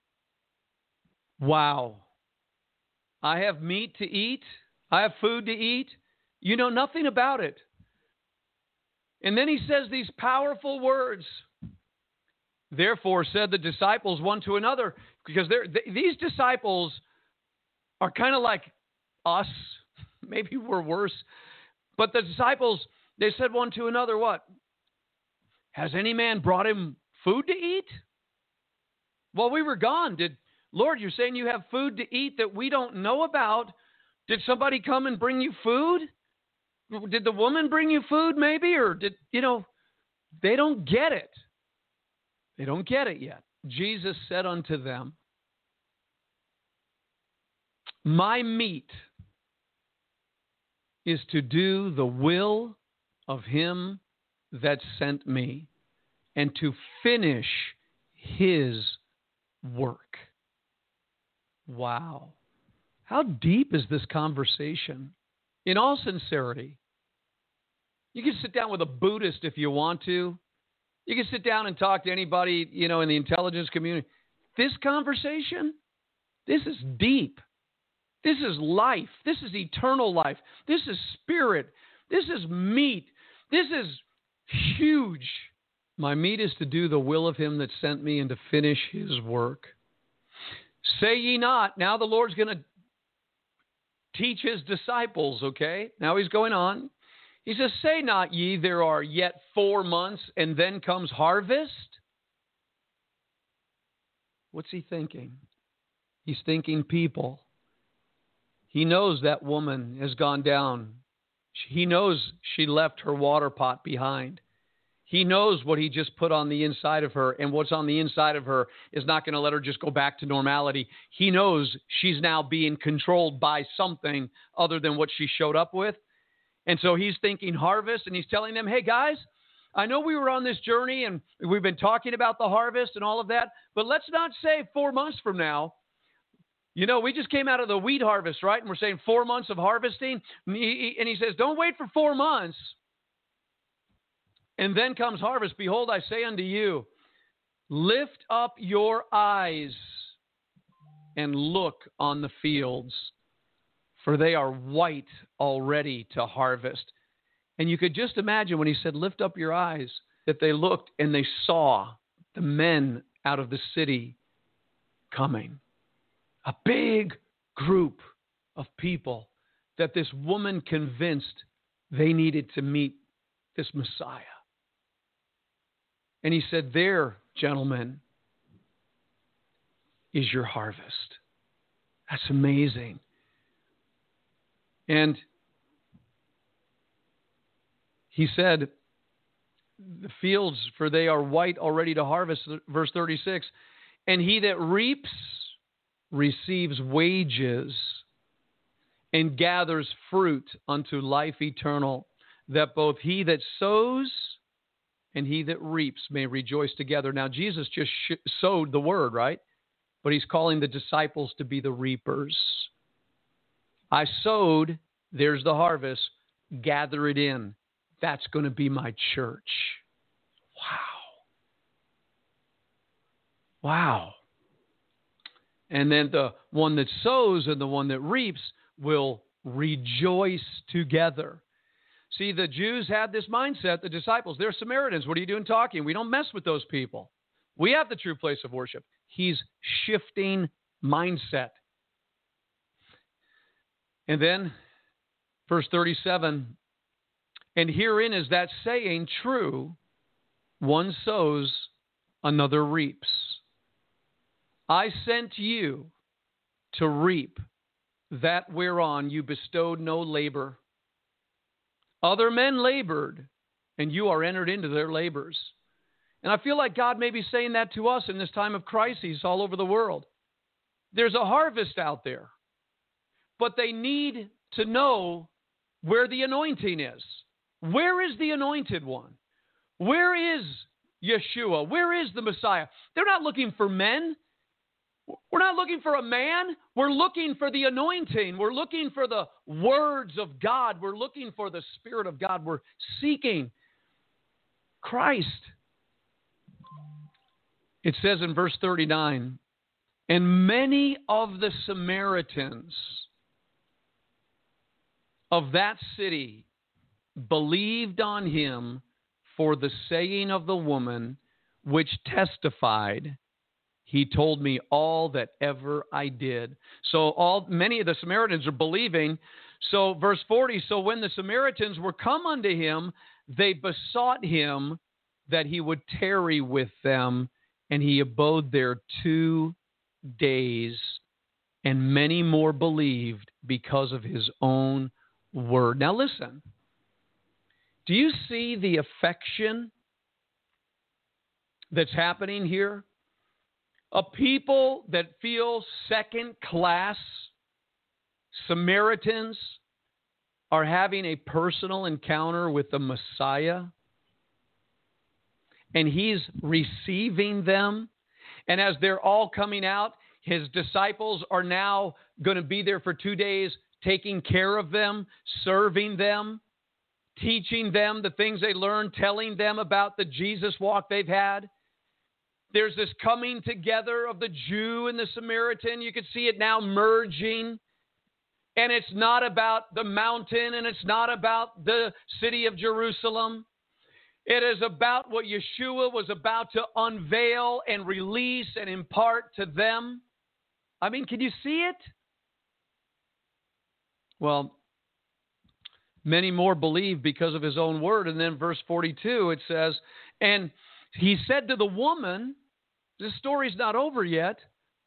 Wow. I have meat to eat. I have food to eat. You know nothing about it. And then he says these powerful words. Therefore said the disciples one to another, because they're, they, these disciples are kind of like us. Maybe we're worse. But the disciples, they said one to another, what? Has any man brought him food to eat? While we were gone, did, Lord, you're saying you have food to eat that we don't know about. Did somebody come and bring you food? Did the woman bring you food maybe? Or did, you know, they don't get it. They don't get it yet. Jesus said unto them, my meat is to do the will of him that sent me and to finish his work. Wow. How deep is this conversation? In all sincerity, you can sit down with a Buddhist if you want to. You can sit down and talk to anybody, you know, in the intelligence community. This conversation, this is deep. This is life. This is eternal life. This is spirit. This is meat. This is huge. My meat is to do the will of him that sent me and to finish his work. Say ye not. Now the Lord's going to teach his disciples, okay? Now he's going on. He says, say not ye, there are yet four months, and then comes harvest? What's he thinking? He's thinking people. He knows that woman has gone down. He knows she left her water pot behind. He knows what he just put on the inside of her, and what's on the inside of her is not going to let her just go back to normality. He knows she's now being controlled by something other than what she showed up with. And so he's thinking harvest, and he's telling them, hey, guys, I know we were on this journey, and we've been talking about the harvest and all of that, but let's not say four months from now. You know, we just came out of the wheat harvest, right? And we're saying four months of harvesting. And he, and he says, don't wait for four months. And then comes harvest. Behold, I say unto you, lift up your eyes and look on the fields, for they are white already to harvest. And you could just imagine when he said, lift up your eyes, that they looked and they saw the men out of the city coming. A big group of people that this woman convinced they needed to meet this Messiah. And he said, there, gentlemen, is your harvest. That's amazing. And he said, the fields, for they are white already to harvest, verse thirty-six, and he that reaps receives wages and gathers fruit unto life eternal, that both he that sows and he that reaps may rejoice together. Now, Jesus just sh- sowed the word, right? But he's calling the disciples to be the reapers. I sowed, there's the harvest, gather it in. That's going to be my church. Wow. Wow. And then the one that sows and the one that reaps will rejoice together. See, the Jews had this mindset, the disciples, they're Samaritans. What are you doing talking? We don't mess with those people. We have the true place of worship. He's shifting mindset. And then, verse thirty-seven, and herein is that saying true, one sows, another reaps. I sent you to reap that whereon you bestowed no labor. Other men labored, and you are entered into their labors. And I feel like God may be saying that to us in this time of crises all over the world. There's a harvest out there, but they need to know where the anointing is. Where is the anointed one? Where is Yeshua? Where is the Messiah? They're not looking for men. We're not looking for a man. We're looking for the anointing. We're looking for the words of God. We're looking for the Spirit of God. We're seeking Christ. It says in verse thirty-nine, and many of the Samaritans of that city believed on him for the saying of the woman, which testified, he told me all that ever I did. So all many of the Samaritans are believing. So verse forty, so when the Samaritans were come unto him, they besought him that he would tarry with them, and he abode there two days, and many more believed because of his own word. Now listen, do you see the affection that's happening here? A people that feel second-class Samaritans are having a personal encounter with the Messiah, and he's receiving them. And as they're all coming out, his disciples are now going to be there for two days, taking care of them, serving them, teaching them the things they learned, telling them about the Jesus walk they've had. There's this coming together of the Jew and the Samaritan. You can see it now merging. And it's not about the mountain, and it's not about the city of Jerusalem. It is about what Yeshua was about to unveil and release and impart to them. I mean, can you see it? Well, Many more believe because of his own word. And then verse forty-two, it says, and he said to the woman, this story's not over yet,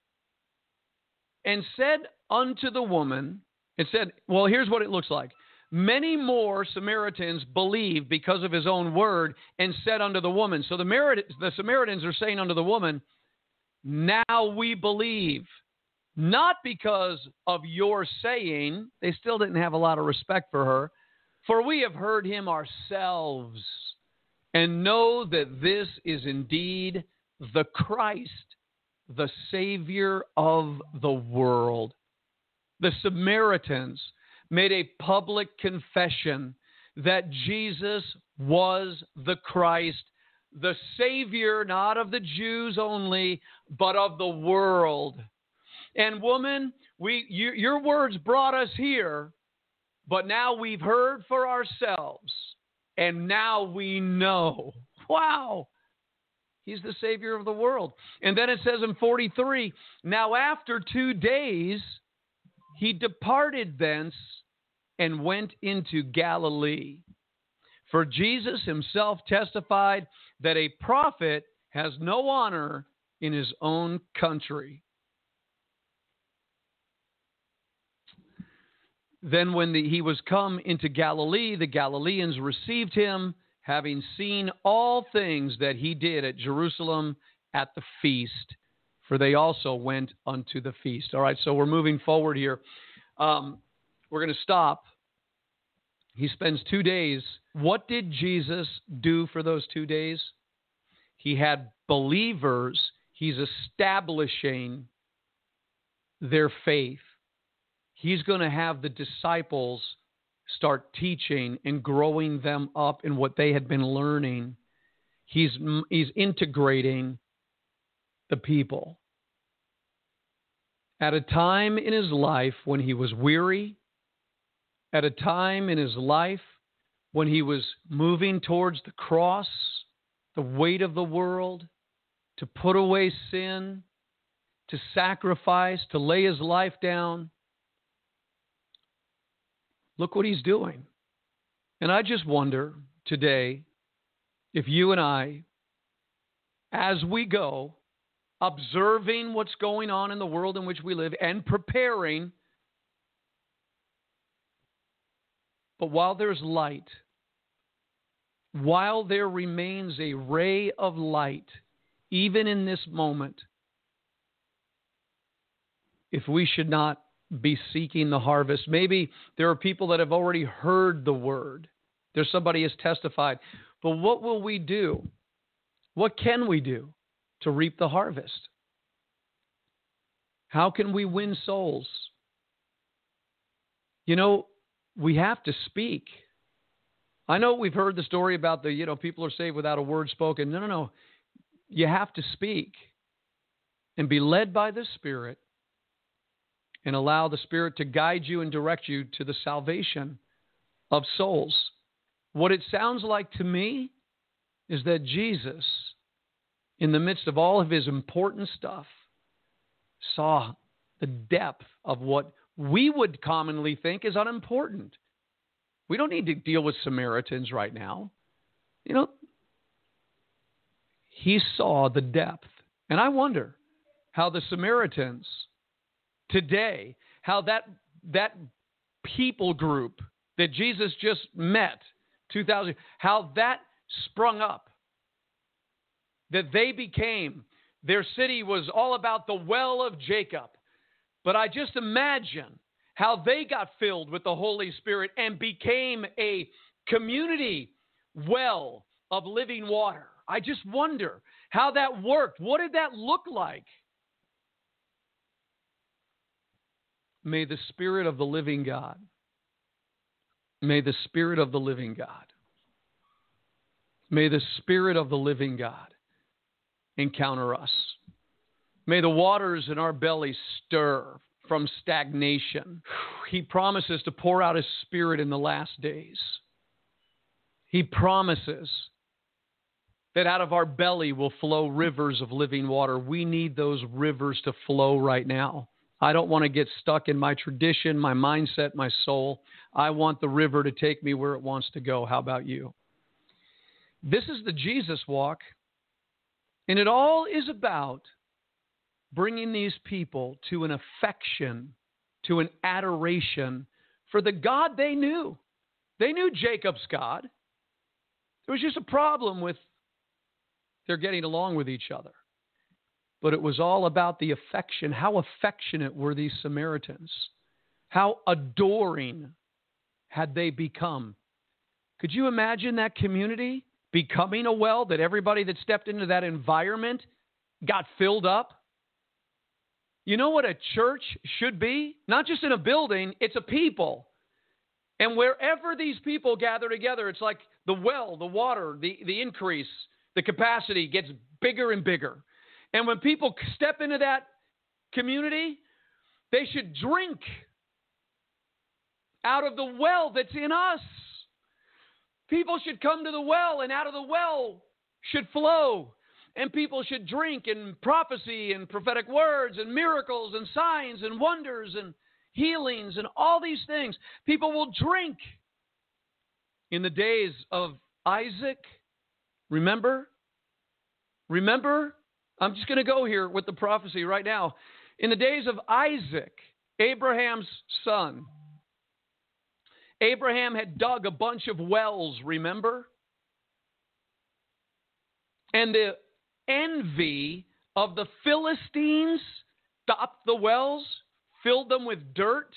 and said unto the woman, it said, well, here's what it looks like. Many more Samaritans believed because of his own word and said unto the woman. So the, Merit- the Samaritans are saying unto the woman, now we believe, not because of your saying. They still didn't have a lot of respect for her. For we have heard him ourselves and know that this is indeed the Christ, the Savior of the world. The Samaritans made a public confession that Jesus was the Christ, the Savior, not of the Jews only, but of the world. And woman, we you, your words brought us here, but now we've heard for ourselves, and now we know. Wow. He's the Savior of the world. And then it says in forty-three, now after two days, he departed thence and went into Galilee. For Jesus himself testified that a prophet has no honor in his own country. Then when the, he was come into Galilee, the Galileans received him, having seen all things that he did at Jerusalem at the feast, for they also went unto the feast. All right, so we're moving forward here. Um, we're going to stop. He spends two days. What did Jesus do for those two days? He had believers. He's establishing their faith. He's going to have the disciples start teaching and growing them up in what they had been learning. He's, he's integrating the people. At a time in his life when he was weary, at a time in his life when he was moving towards the cross, the weight of the world, to put away sin, to sacrifice, to lay his life down. Look what he's doing. And I just wonder today if you and I, as we go, observing what's going on in the world in which we live and preparing, but while there's light, while there remains a ray of light, even in this moment, if we should not be seeking the harvest. Maybe there are people that have already heard the word. There's somebody has testified. But what will we do? What can we do to reap the harvest? How can we win souls? You know, we have to speak. I know we've heard the story about the, you know, people are saved without a word spoken. No, no, no. You have to speak and be led by the Spirit and allow the Spirit to guide you and direct you to the salvation of souls. What it sounds like to me is that Jesus, in the midst of all of his important stuff, saw the depth of what we would commonly think is unimportant. We don't need to deal with Samaritans right now. You know, he saw the depth. And I wonder how the Samaritans today, how that that people group that Jesus just met two thousand, how that sprung up, that they became, their city was all about the well of Jacob. But I just imagine how they got filled with the Holy Spirit and became a community well of living water. I just wonder how that worked. What did that look like? May the Spirit of the living God, may the Spirit of the living God, may the Spirit of the living God encounter us. May the waters in our belly stir from stagnation. He promises to pour out his Spirit in the last days. He promises that out of our belly will flow rivers of living water. We need those rivers to flow right now. I don't want to get stuck in my tradition, my mindset, my soul. I want the river to take me where it wants to go. How about you? This is the Jesus walk, and it all is about bringing these people to an affection, to an adoration for the God they knew. They knew Jacob's God. There was just a problem with their getting along with each other. But it was all about the affection. How affectionate were these Samaritans? How adoring had they become? Could you imagine that community becoming a well, that everybody that stepped into that environment got filled up? You know what a church should be? Not just in a building, it's a people. And wherever these people gather together, it's like the well, the water, the, the increase, the capacity gets bigger and bigger. And when people step into that community, they should drink out of the well that's in us. People should come to the well, and out of the well should flow. And people should drink in prophecy and prophetic words and miracles and signs and wonders and healings and all these things. People will drink. In the days of Isaac, remember? Remember? I'm just going to go here with the prophecy right now. In the days of Isaac, Abraham's son, Abraham had dug a bunch of wells, remember? And the envy of the Philistines stopped the wells, filled them with dirt.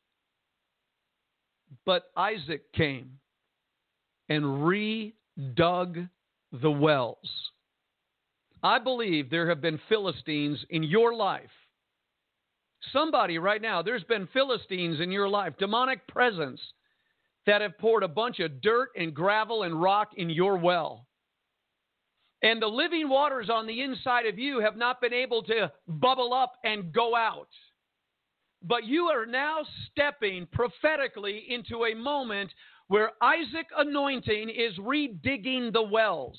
But Isaac came and re-dug the wells. I believe there have been Philistines in your life. Somebody right now, there's been Philistines in your life, demonic presence that have poured a bunch of dirt and gravel and rock in your well. And the living waters on the inside of you have not been able to bubble up and go out. But you are now stepping prophetically into a moment where Isaac anointing is redigging the wells.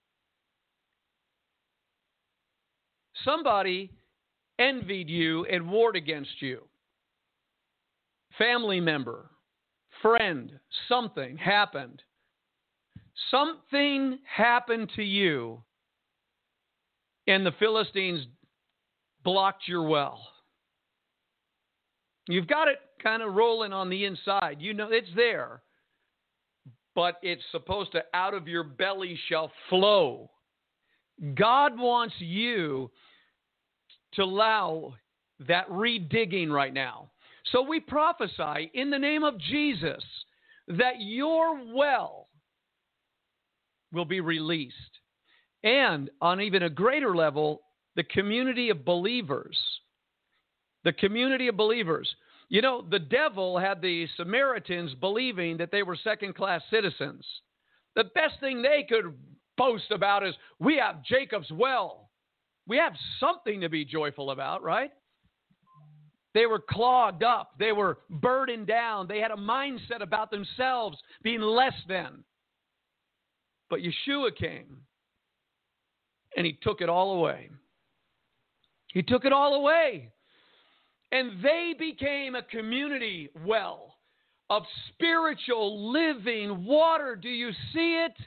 Somebody envied you and warred against you. Family member, friend, something happened. Something happened to you, and the Philistines blocked your well. You've got it kind of rolling on the inside. You know it's there, but it's supposed to, out of your belly shall flow. God wants you to allow that redigging right now. So we prophesy in the name of Jesus that your well will be released. And on even a greater level, the community of believers. The community of believers. You know, the devil had the Samaritans believing that they were second-class citizens. The best thing they could boast about is, we have Jacob's well. We have something to be joyful about, right? They were clogged up. They were burdened down. They had a mindset about themselves being less than. But Yeshua came, and he took it all away. He took it all away. And they became a community well of spiritual living water. Do you see it?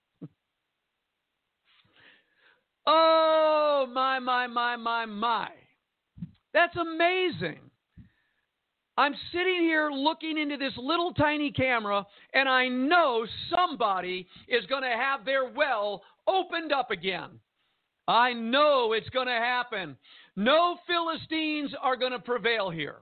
Oh, my, my, my, my, my. That's amazing. I'm sitting here looking into this little tiny camera, and I know somebody is going to have their well opened up again. I know it's going to happen. No Philistines are going to prevail here.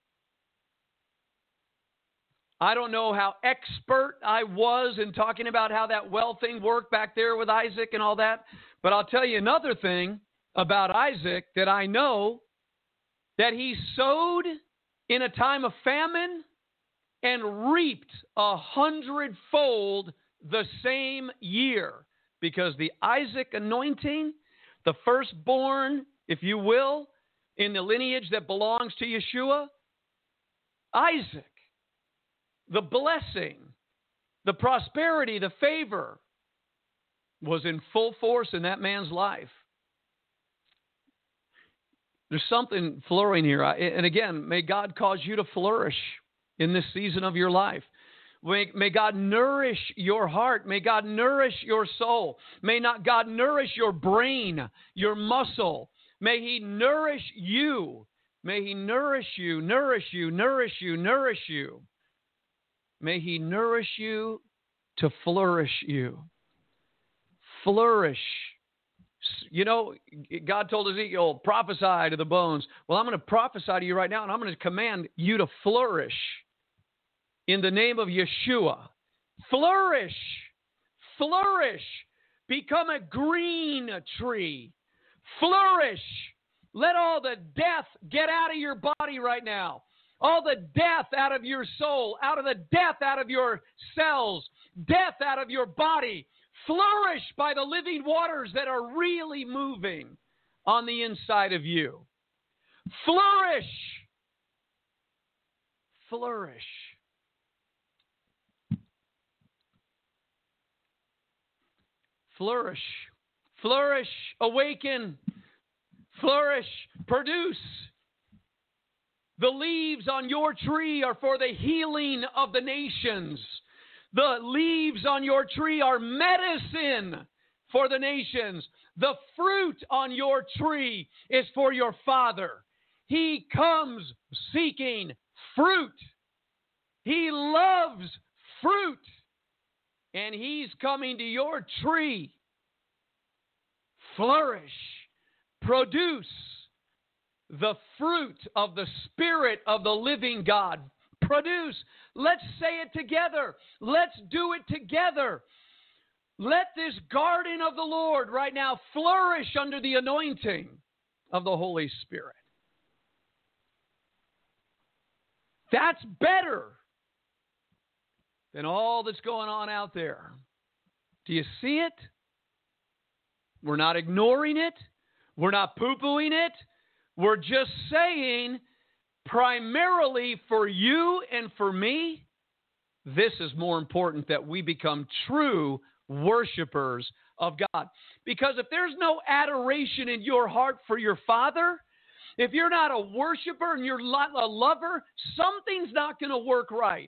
I don't know how expert I was in talking about how that well thing worked back there with Isaac and all that, but I'll tell you another thing about Isaac that I know, that he sowed in a time of famine and reaped a hundredfold the same year, because the Isaac anointing, the firstborn, if you will, in the lineage that belongs to Yeshua, Isaac, the blessing, the prosperity, the favor was in full force in that man's life. There's something flowing here. And again, may God cause you to flourish in this season of your life. May, may God nourish your heart. May God nourish your soul. May not God nourish your brain, your muscle. May He nourish you. May He nourish you, nourish you, nourish you, nourish you. May He nourish you to flourish you. Flourish. You know, God told Ezekiel, prophesy to the bones. Well, I'm going to prophesy to you right now, and I'm going to command you to flourish in the name of Yeshua. Flourish. Flourish. Become a green tree. Flourish. Let all the death get out of your body right now. All the death out of your soul, out of the death out of your cells, death out of your body. Flourish by the living waters that are really moving on the inside of you. Flourish. Flourish. Flourish. Flourish. Awaken. Flourish. Produce. The leaves on your tree are for the healing of the nations. The leaves on your tree are medicine for the nations. The fruit on your tree is for your Father. He comes seeking fruit. He loves fruit. And He's coming to your tree. Flourish. Produce the fruit of the Spirit of the living God. Produce. Let's say it together. Let's do it together. Let this garden of the Lord right now flourish under the anointing of the Holy Spirit. That's better than all that's going on out there. Do you see it? We're not ignoring it. We're not poo-pooing it. We're just saying, primarily for you and for me, this is more important that we become true worshipers of God. Because if there's no adoration in your heart for your Father, if you're not a worshiper and you're a lover, something's not going to work right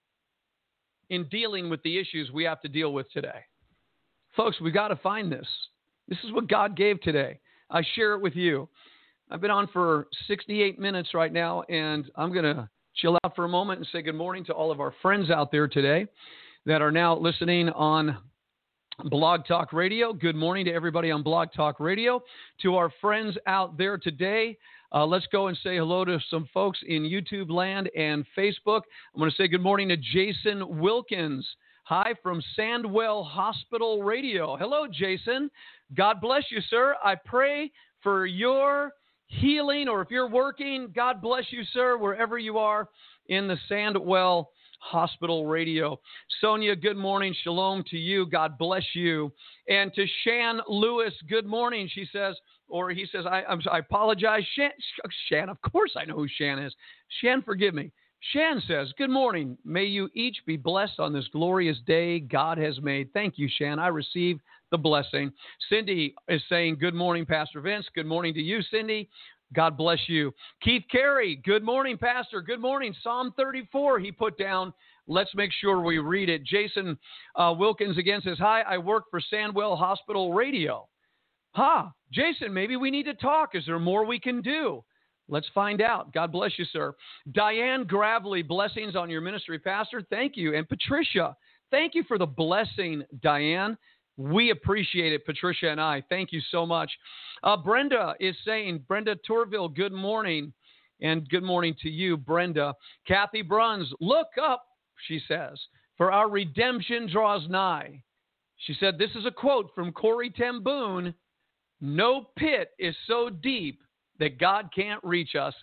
in dealing with the issues we have to deal with today. Folks, we got to find this. This is what God gave today. I share it with you. I've been on for sixty-eight minutes right now, and I'm going to chill out for a moment and say good morning to all of our friends out there today that are now listening on Blog Talk Radio. Good morning to everybody on Blog Talk Radio. To our friends out there today, uh, let's go and say hello to some folks in YouTube land and Facebook. I'm going to say good morning to Jason Wilkins. Hi from Sandwell Hospital Radio. Hello, Jason. God bless you, sir. I pray for your healing, or if you're working, God bless you, sir, wherever you are in the Sandwell Hospital Radio. Sonia, good morning. Shalom to you. God bless you. And to Shan Lewis, good morning. She says, or he says, I, I'm, I apologize. Shan, Shan, of course I know who Shan is. Shan, forgive me. Shan says, good morning. May you each be blessed on this glorious day God has made. Thank you, Shan. I receive the blessing. Cindy is saying, good morning, Pastor Vince. Good morning to you, Cindy. God bless you. Keith Carey, good morning, Pastor. Good morning. Psalm thirty-four he put down. Let's make sure we read it. Jason uh, Wilkins again says, hi, I work for Sandwell Hospital Radio. Ha, Jason, maybe we need to talk. Is there more we can do? Let's find out. God bless you, sir. Diane Gravely, blessings on your ministry, Pastor. Thank you. And Patricia, thank you for the blessing, Diane. We appreciate it, Patricia and I. Thank you so much. Uh, Brenda is saying, Brenda Torville, good morning. And good morning to you, Brenda. Kathy Bruns, look up, she says, for our redemption draws nigh. She said, this is a quote from Corey ten Boom. No pit is so deep that God can't reach us.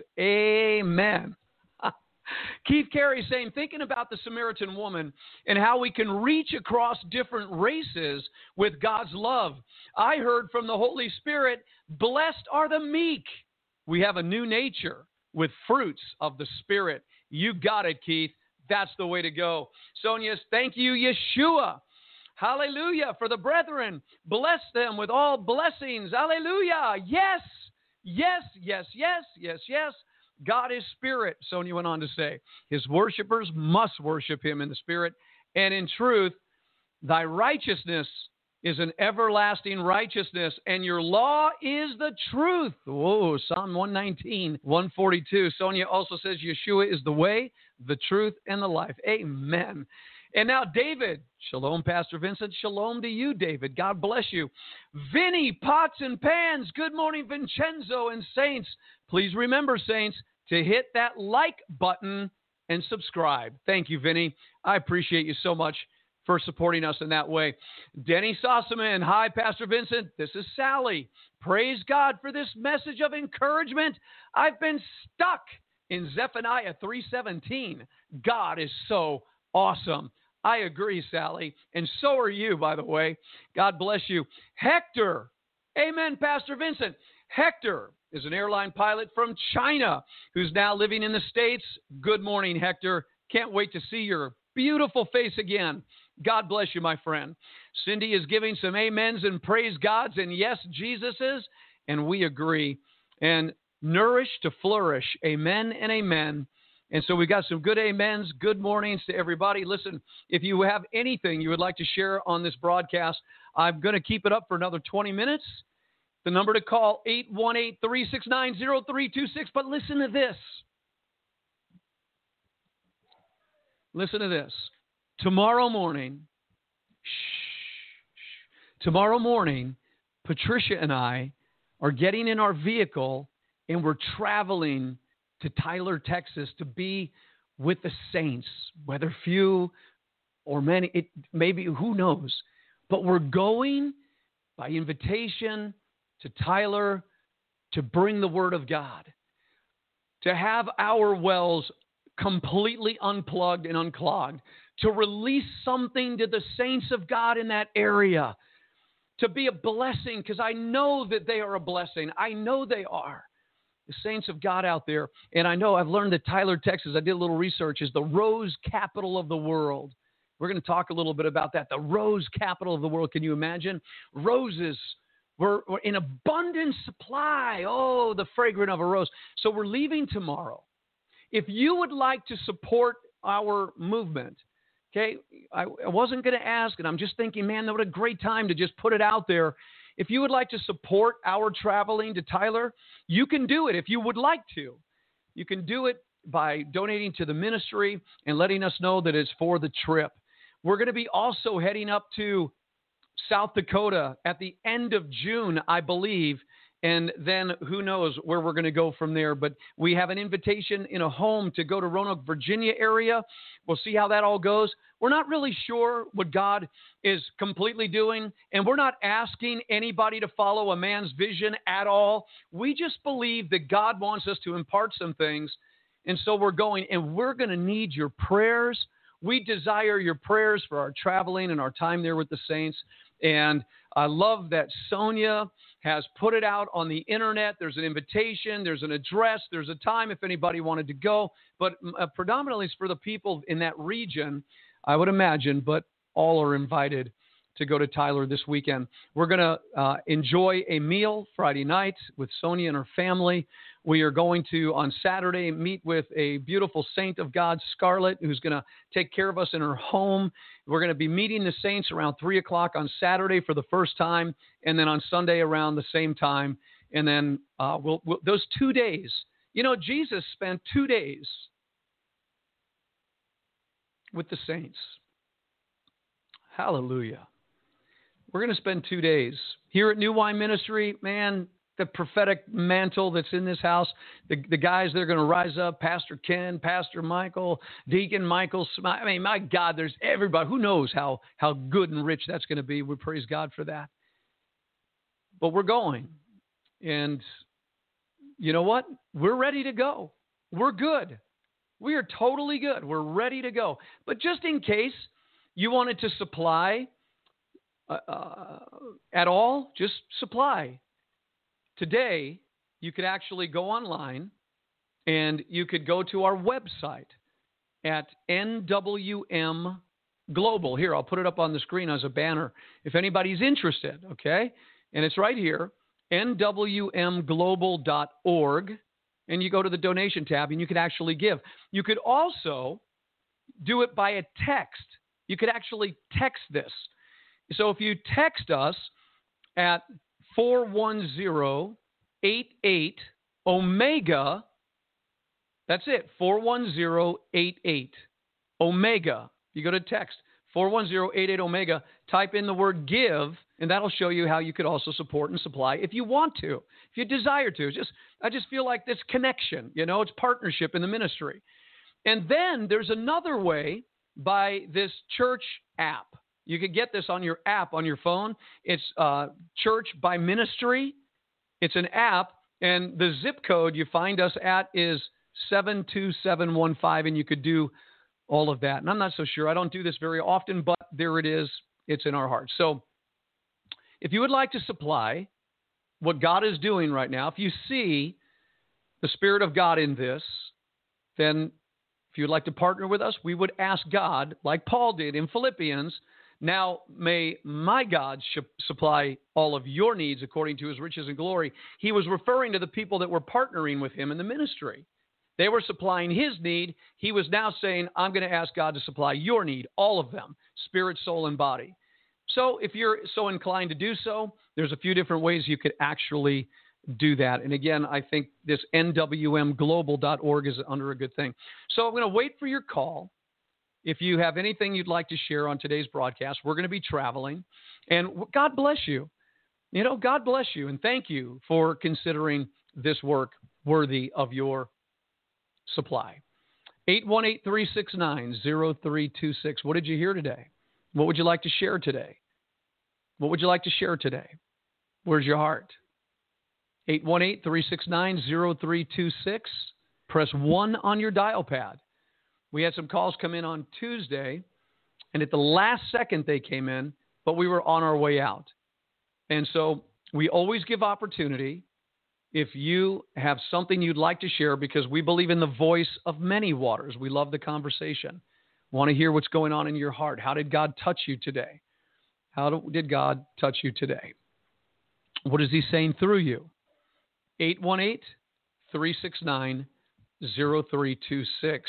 Amen. Keith Carey saying, thinking about the Samaritan woman and how we can reach across different races with God's love. I heard from the Holy Spirit, blessed are the meek. We have a new nature with fruits of the Spirit. You got it, Keith. That's the way to go. Sonia, thank you, Yeshua. Hallelujah for the brethren. Bless them with all blessings. Hallelujah. Yes. Yes, yes, yes, yes, yes. God is spirit, Sonia went on to say. His worshipers must worship him in the spirit and in truth. Thy righteousness is an everlasting righteousness, and your law is the truth. Whoa, Psalm one nineteen, one forty-two. Sonia also says Yeshua is the way, the truth, and the life. Amen. And now David. Shalom, Pastor Vincent. Shalom to you, David. God bless you. Vinny, Pots and Pans. Good morning, Vincenzo and Saints. Please remember, Saints, to hit that like button and subscribe. Thank you, Vinny. I appreciate you so much for supporting us in that way. Denny Sossaman. Hi, Pastor Vincent. This is Sally. Praise God for this message of encouragement. I've been stuck in Zephaniah three seventeen. God is so awesome. I agree, Sally. And so are you, by the way. God bless you. Hector. Amen, Pastor Vincent. Hector is an airline pilot from China who's now living in the States. Good morning, Hector. Can't wait to see your beautiful face again. God bless you, my friend. Cindy is giving some amens and praise God's and yes, Jesus's, and we agree. And nourish to flourish. Amen and amen. And so we got some good amens, good mornings to everybody. Listen, if you have anything you would like to share on this broadcast, I'm going to keep it up for another twenty minutes. The number to call, eight one eight, three six nine, zero three two six. But listen to this. Listen to this. Tomorrow morning, shh, tomorrow morning, Patricia and I are getting in our vehicle and we're traveling to Tyler, Texas, to be with the saints, whether few or many, it maybe, who knows, but we're going by invitation to Tyler to bring the word of God, to have our wells completely unplugged and unclogged, to release something to the saints of God in that area, to be a blessing, because I know that they are a blessing. I know they are. The saints of God out there. And I know I've learned that Tyler, Texas, I did a little research, is the rose capital of the world. We're going to talk a little bit about that. The rose capital of the world. Can you imagine? Roses were, were in abundant supply. Oh, the fragrance of a rose. So we're leaving tomorrow. If you would like to support our movement, okay, I, I wasn't going to ask, and I'm just thinking, man, that would be a great time to just put it out there. If you would like to support our traveling to Tyler, you can do it if you would like to. You can do it by donating to the ministry and letting us know that it's for the trip. We're going to be also heading up to South Dakota at the end of June, I believe, and then who knows where we're going to go from there. But we have an invitation in a home to go to Roanoke, Virginia area. We'll see how that all goes. We're not really sure what God is completely doing, and we're not asking anybody to follow a man's vision at all. We just believe that God wants us to impart some things, and so we're going, and we're going to need your prayers. We desire your prayers for our traveling and our time there with the saints. And I love that Sonia has put it out on the internet. There's an invitation. There's an address. There's a time if anybody wanted to go. But uh, predominantly it's for the people in that region, I would imagine. But all are invited to go to Tyler this weekend. We're going to uh, enjoy a meal Friday night with Sonia and her family. We are going to, on Saturday, meet with a beautiful saint of God, Scarlett, who's going to take care of us in her home. We're going to be meeting the saints around three o'clock on Saturday for the first time, and then on Sunday around the same time. And then uh, we'll, we'll, those two days, you know, Jesus spent two days with the saints. Hallelujah. We're going to spend two days here at New Wine Ministry. Man, the prophetic mantle that's in this house, the, the guys that are going to rise up, Pastor Ken, Pastor Michael, Deacon Michael. I mean, my God, there's everybody. Who knows how, how good and rich that's going to be. We praise God for that. But we're going. And you know what? We're ready to go. We're good. We are totally good. We're ready to go. But just in case you wanted to supply uh, uh, at all, just supply. Today, you could actually go online and you could go to our website at N W M Global. Here, I'll put it up on the screen as a banner if anybody's interested, okay? And it's right here, N W M global dot org, and you go to the donation tab, and you can actually give. You could also do it by a text. You could actually text this. So if you text us at four one zero eight eight Omega, that's it, four one zero eight eight Omega. You go to text four one zero eight eight Omega, type in the word give, and that'll show you how you could also support and supply if you want to, if you desire to. It's just I just feel like this connection, you know, it's partnership in the ministry. And then there's another way by this church app. You could get this on your app on your phone. It's uh, Church by Ministry. It's an app, and the zip code you find us at is seven two seven one five, and you could do all of that. And I'm not so sure. I don't do this very often, but there it is. It's in our hearts. So if you would like to supply what God is doing right now, if you see the Spirit of God in this, then if you would like to partner with us, we would ask God, like Paul did in Philippians, now may my God sh- supply all of your needs according to his riches and glory. He was referring to the people that were partnering with him in the ministry. They were supplying his need. He was now saying, I'm going to ask God to supply your need, all of them, spirit, soul, and body. So if you're so inclined to do so, there's a few different ways you could actually do that. And again, I think this N W M global dot org is under a good thing. So I'm going to wait for your call. If you have anything you'd like to share on today's broadcast, we're going to be traveling. And God bless you. You know, God bless you. And thank you for considering this work worthy of your supply. eight one eight, three six nine, zero three two six. What did you hear today? What would you like to share today? What would you like to share today? Where's your heart? eight one eight, three six nine, zero three two six. Press one on your dial pad. We had some calls come in on Tuesday, and at the last second they came in, but we were on our way out. And so we always give opportunity if you have something you'd like to share, because we believe in the voice of many waters. We love the conversation. Want to hear what's going on in your heart. How did God touch you today? How did God touch you today? What is he saying through you? eight one eight, three six nine, zero three two six.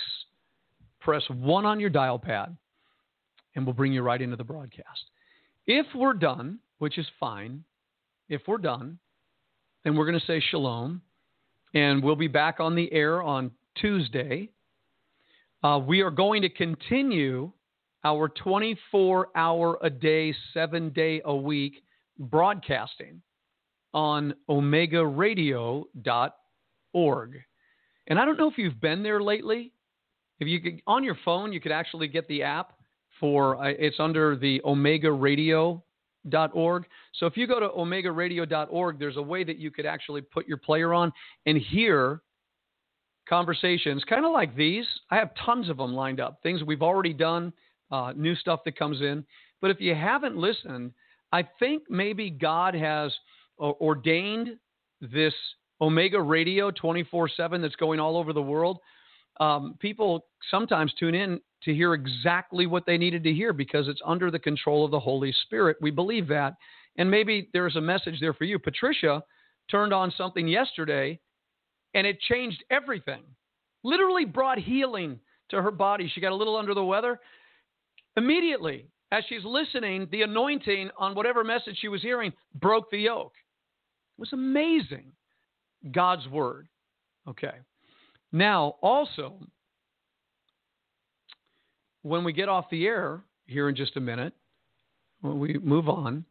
Press one on your dial pad, and we'll bring you right into the broadcast. If we're done, which is fine, if we're done, then we're going to say shalom, and we'll be back on the air on Tuesday. Uh, we are going to continue our twenty-four hour a day, seven day a week broadcasting on Omega Radio dot org. And I don't know if you've been there lately. If you could, on your phone, you could actually get the app for, uh, it's under the Omega Radio dot org. So if you go to Omega Radio dot org, there's a way that you could actually put your player on and hear conversations kind of like these. I have tons of them lined up, things we've already done, uh, new stuff that comes in. But if you haven't listened, I think maybe God has uh, ordained this Omega Radio twenty-four seven that's going all over the world. Um, people sometimes tune in to hear exactly what they needed to hear because it's under the control of the Holy Spirit. We believe that. And maybe there's a message there for you. Patricia turned on something yesterday, and it changed everything. Literally brought healing to her body. She got a little under the weather. Immediately, as she's listening, the anointing on whatever message she was hearing broke the yoke. It was amazing. God's word. Okay. Now, also, when we get off the air here in just a minute, when we move on,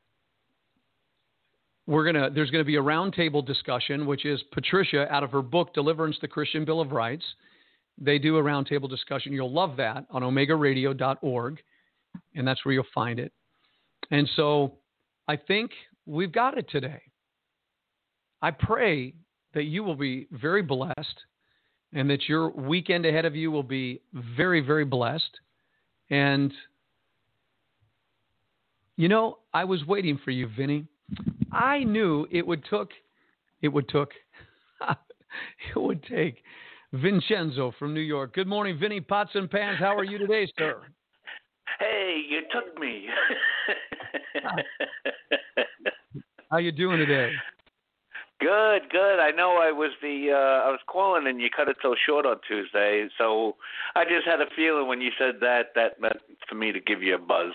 we're gonna there's going to be a roundtable discussion, which is Patricia, out of her book, Deliverance, the Christian Bill of Rights. They do a roundtable discussion. You'll love that on Omega Radio dot org, and that's where you'll find it. And so I think we've got it today. I pray that you will be very blessed, and that your weekend ahead of you will be very, very blessed. And, you know, I was waiting for you, Vinny. I knew it would took, it would took, it would take Vincenzo from New York. Good morning, Vinny Pots and Pans. How are you today, sir? Hey, you took me. How you doing today? Good, good. I know I was the uh, I was calling and you cut it so short on Tuesday, so I just had a feeling when you said that that meant for me to give you a buzz.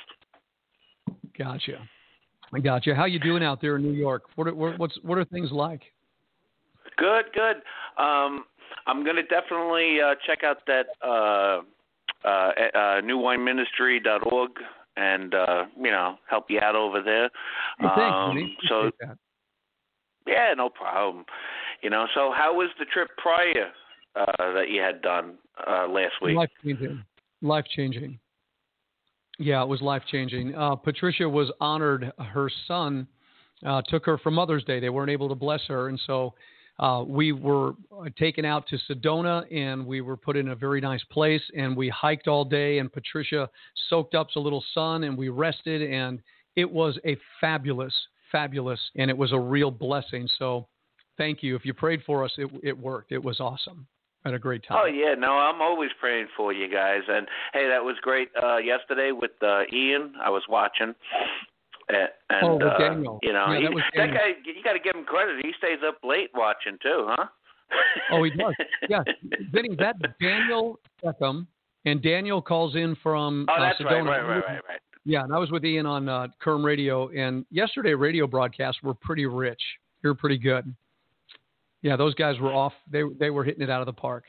Gotcha. I gotcha. How you doing out there in New York? What are, what's what are things like? Good, good. Um, I'm going to definitely uh, check out that uh, uh, uh, new wine ministry dot org and uh, you know help you out over there. Hey, thanks, um, Vinny. so. That. Yeah, no problem. You know, so how was the trip prior uh, that you had done uh, last week? Life changing. Life changing. Yeah, it was life changing. Uh, Patricia was honored. Her son uh, took her for Mother's Day. They weren't able to bless her, and so uh, we were taken out to Sedona, and we were put in a very nice place. And we hiked all day, and Patricia soaked up a little sun, and we rested, and it was a fabulous. Fabulous, and it was a real blessing. So thank you. If you prayed for us, it, it worked. It was awesome. I had a great time. Oh, yeah. No, I'm always praying for you guys. And, hey, that was great uh, yesterday with uh, Ian. I was watching. And, oh, with uh, Daniel. You know, yeah, he, that, was that guy, you got to give him credit. He stays up late watching, too, huh? Oh, he does. Yeah. Vinny, that's Daniel Beckham, and Daniel calls in from Oh, that's uh, Sedona. right, right, right, right, right. Yeah, and I was with Ian on uh, Kerm Radio, and yesterday radio broadcasts were pretty rich. They were pretty good. Yeah, those guys were off. They they were hitting it out of the park.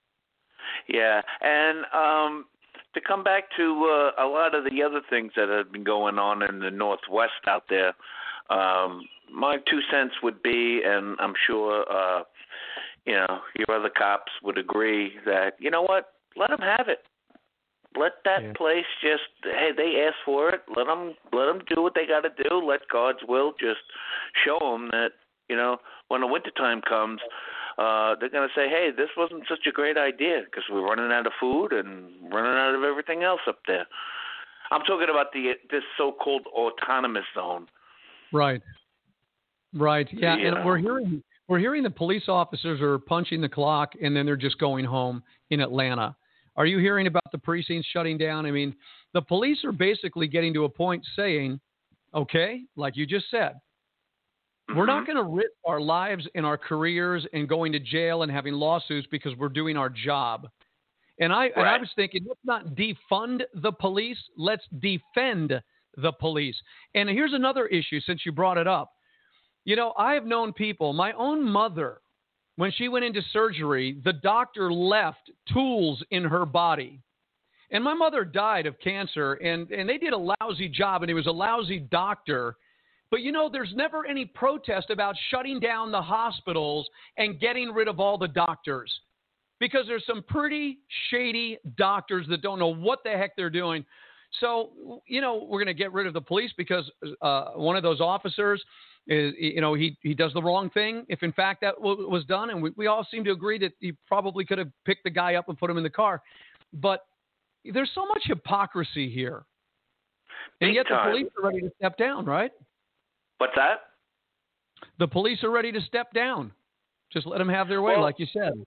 Yeah, and um, to come back to uh, a lot of the other things that have been going on in the Northwest out there, um, my two cents would be, and I'm sure uh, you know your other cops would agree that you know what, let them have it. Let that yeah. place just, hey, they asked for it. Let them, let them do what they got to do. Let God's will just show them that, you know, when the wintertime comes, uh, they're going to say, hey, this wasn't such a great idea because we're running out of food and running out of everything else up there. I'm talking about the this so-called autonomous zone. Right. Right. Yeah, you and know. we're hearing we're hearing the police officers are punching the clock and then they're just going home in Atlanta. Are you hearing about the precincts shutting down? I mean, the police are basically getting to a point saying, okay, like you just said, mm-hmm. we're not going to risk our lives and our careers and going to jail and having lawsuits because we're doing our job. And I, right. and I was thinking, let's not defund the police. Let's defend the police. And here's another issue since you brought it up. You know, I have known people, my own mother, when she went into surgery, the doctor left tools in her body. And my mother died of cancer, and, and they did a lousy job, and it was a lousy doctor. But, you know, there's never any protest about shutting down the hospitals and getting rid of all the doctors. Because there's some pretty shady doctors that don't know what the heck they're doing. So, you know, we're going to get rid of the police because uh, one of those officers is, you know, he, he does the wrong thing. If in fact that w- was done, and we, we all seem to agree that he probably could have picked the guy up and put him in the car. But there's so much hypocrisy here. And Big yet time. the police are ready to step down, right? What's that? The police are ready to step down. Just let them have their way, well, like you said.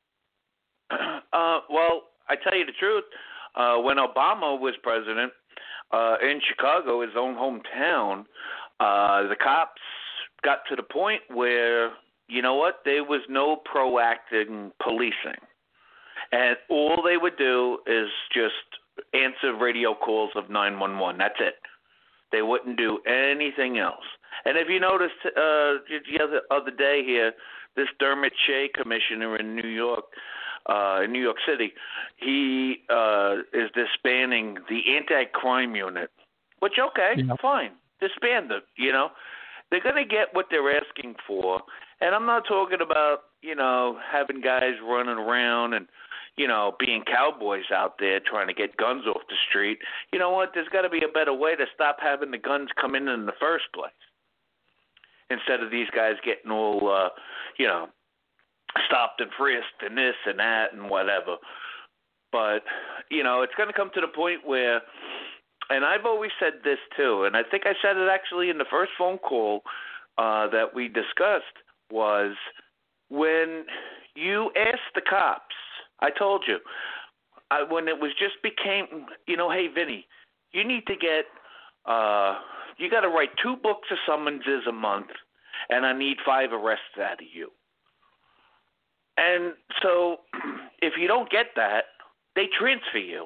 Uh, well, I tell you the truth. Uh, when Obama was president uh, in Chicago, his own hometown, uh, the cops got to the point where, you know what, there was no proactive policing. And all they would do is just answer radio calls of nine one one. That's it. They wouldn't do anything else. And if you noticed uh, the other, other day here, this Dermot Shea commissioner in New York, uh, in New York City, he uh, is disbanding the anti-crime unit, which, okay, yeah. fine, disband it, you know. They're going to get what they're asking for. And I'm not talking about, you know, having guys running around and, you know, being cowboys out there trying to get guns off the street. You know what? There's got to be a better way to stop having the guns come in in the first place. Instead of these guys getting all, uh, you know, stopped and frisked and this and that and whatever. But, you know, it's going to come to the point where, and I've always said this too, and I think I said it actually in the first phone call uh, that we discussed, was when you ask the cops, I told you, I, when it was just became, you know, hey, Vinny, you need to get, uh, you got to write two books of summonses a month, and I need five arrests out of you. And so if you don't get that, they transfer you.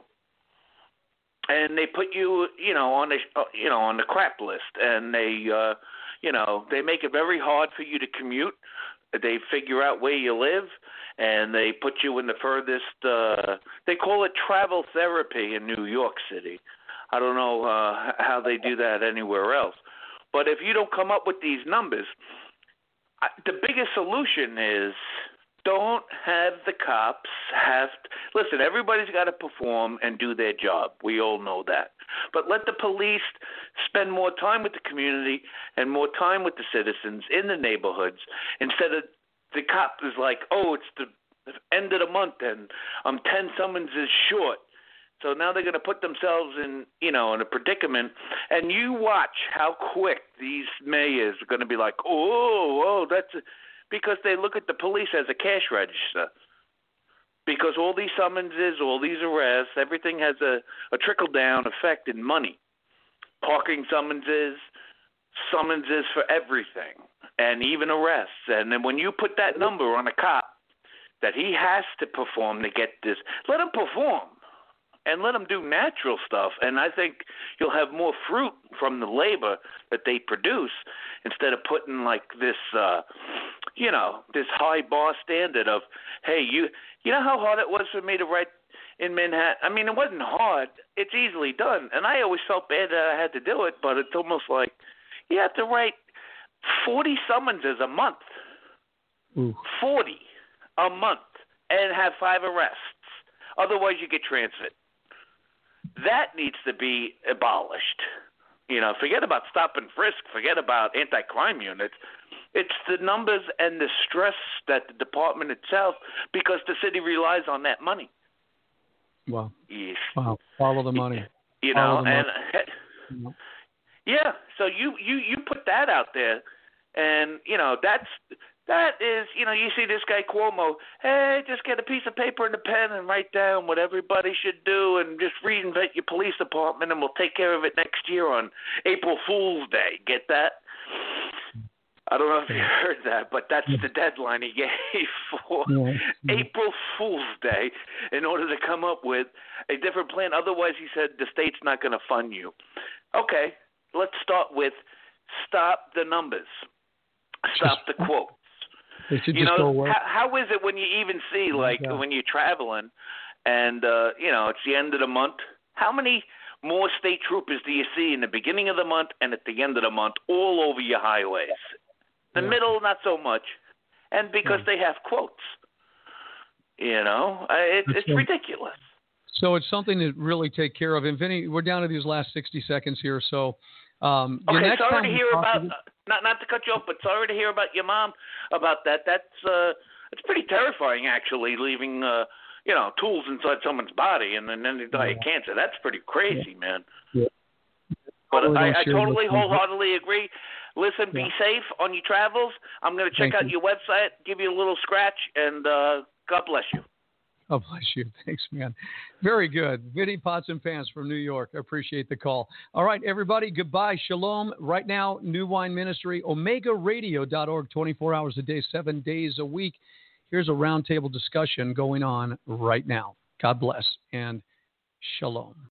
And they put you, you know, on the, you know, on the crap list, and they, uh, you know, they make it very hard for you to commute. They figure out where you live, and they put you in the furthest. Uh, they call it travel therapy in New York City. I don't know uh, how they do that anywhere else, but if you don't come up with these numbers, I, the biggest solution is. Don't have the cops have to, listen, everybody's got to perform and do their job. We all know that. But let the police spend more time with the community and more time with the citizens in the neighborhoods instead of the cop is like, oh, it's the end of the month and I'm ten summonses short. So now they're going to put themselves in, you know, in a predicament. And you watch how quick these mayors are going to be like, oh, oh, that's a, because they look at the police as a cash register. Because all these summonses, all these arrests, everything has a, a trickle-down effect in money. Parking summonses, summonses for everything, and even arrests. And then when you put that number on a cop that he has to perform to get this, let him perform. And let them do natural stuff, and I think you'll have more fruit from the labor that they produce instead of putting like this, uh, you know, this high bar standard of, hey, you, you know how hard it was for me to write in Manhattan? I mean, it wasn't hard. It's easily done, and I always felt bad that I had to do it, but it's almost like you have to write forty summonses a month, Ooh. forty a month, and have five arrests. Otherwise, you get transferred. That needs to be abolished. You know, forget about stop and frisk. Forget about anti-crime units. It's the numbers and the stress that the department itself, because the city relies on that money. Wow. Yes. Wow. Follow the money. You know, Follow the money. and yeah. So you, you, you put that out there, and you know that's. That is, you know, you see this guy Cuomo, hey, just get a piece of paper and a pen and write down what everybody should do and just reinvent your police department and we'll take care of it next year on April Fool's Day. Get that? I don't know if you heard that, but that's the deadline he gave for yeah. Yeah. April Fool's Day in order to come up with a different plan. Otherwise, he said, the state's not going to fund you. Okay, let's start with stop the numbers. Stop the quotes. They should you just know, go away. how, how is it when you even see, like, yeah. when you're traveling and, uh, you know, it's the end of the month, how many more state troopers do you see in the beginning of the month and at the end of the month all over your highways? The yeah. middle, not so much. And because yeah. they have quotes. You know, it, it's right. ridiculous. So it's something to really take care of. And, Vinny, we're down to these last sixty seconds here, so... Um, okay, next sorry time to hear about to... uh, not not to cut you off, but sorry to hear about your mom about that. That's uh, it's pretty terrifying, actually, leaving uh, you know tools inside someone's body and, and then they die yeah. of cancer. That's pretty crazy, yeah. man. Yeah. But totally I, I totally this. wholeheartedly agree. Listen, yeah. be safe on your travels. I'm going to check Thank out you. your website, give you a little scratch, and uh, God bless you. God bless you. Thanks, man. Very good. Vinny Pots and Pants from New York. I appreciate the call. All right, everybody, goodbye. Shalom. Right now, New Wine Ministry, omega radio dot org, twenty-four hours a day, seven days a week. Here's a roundtable discussion going on right now. God bless and shalom.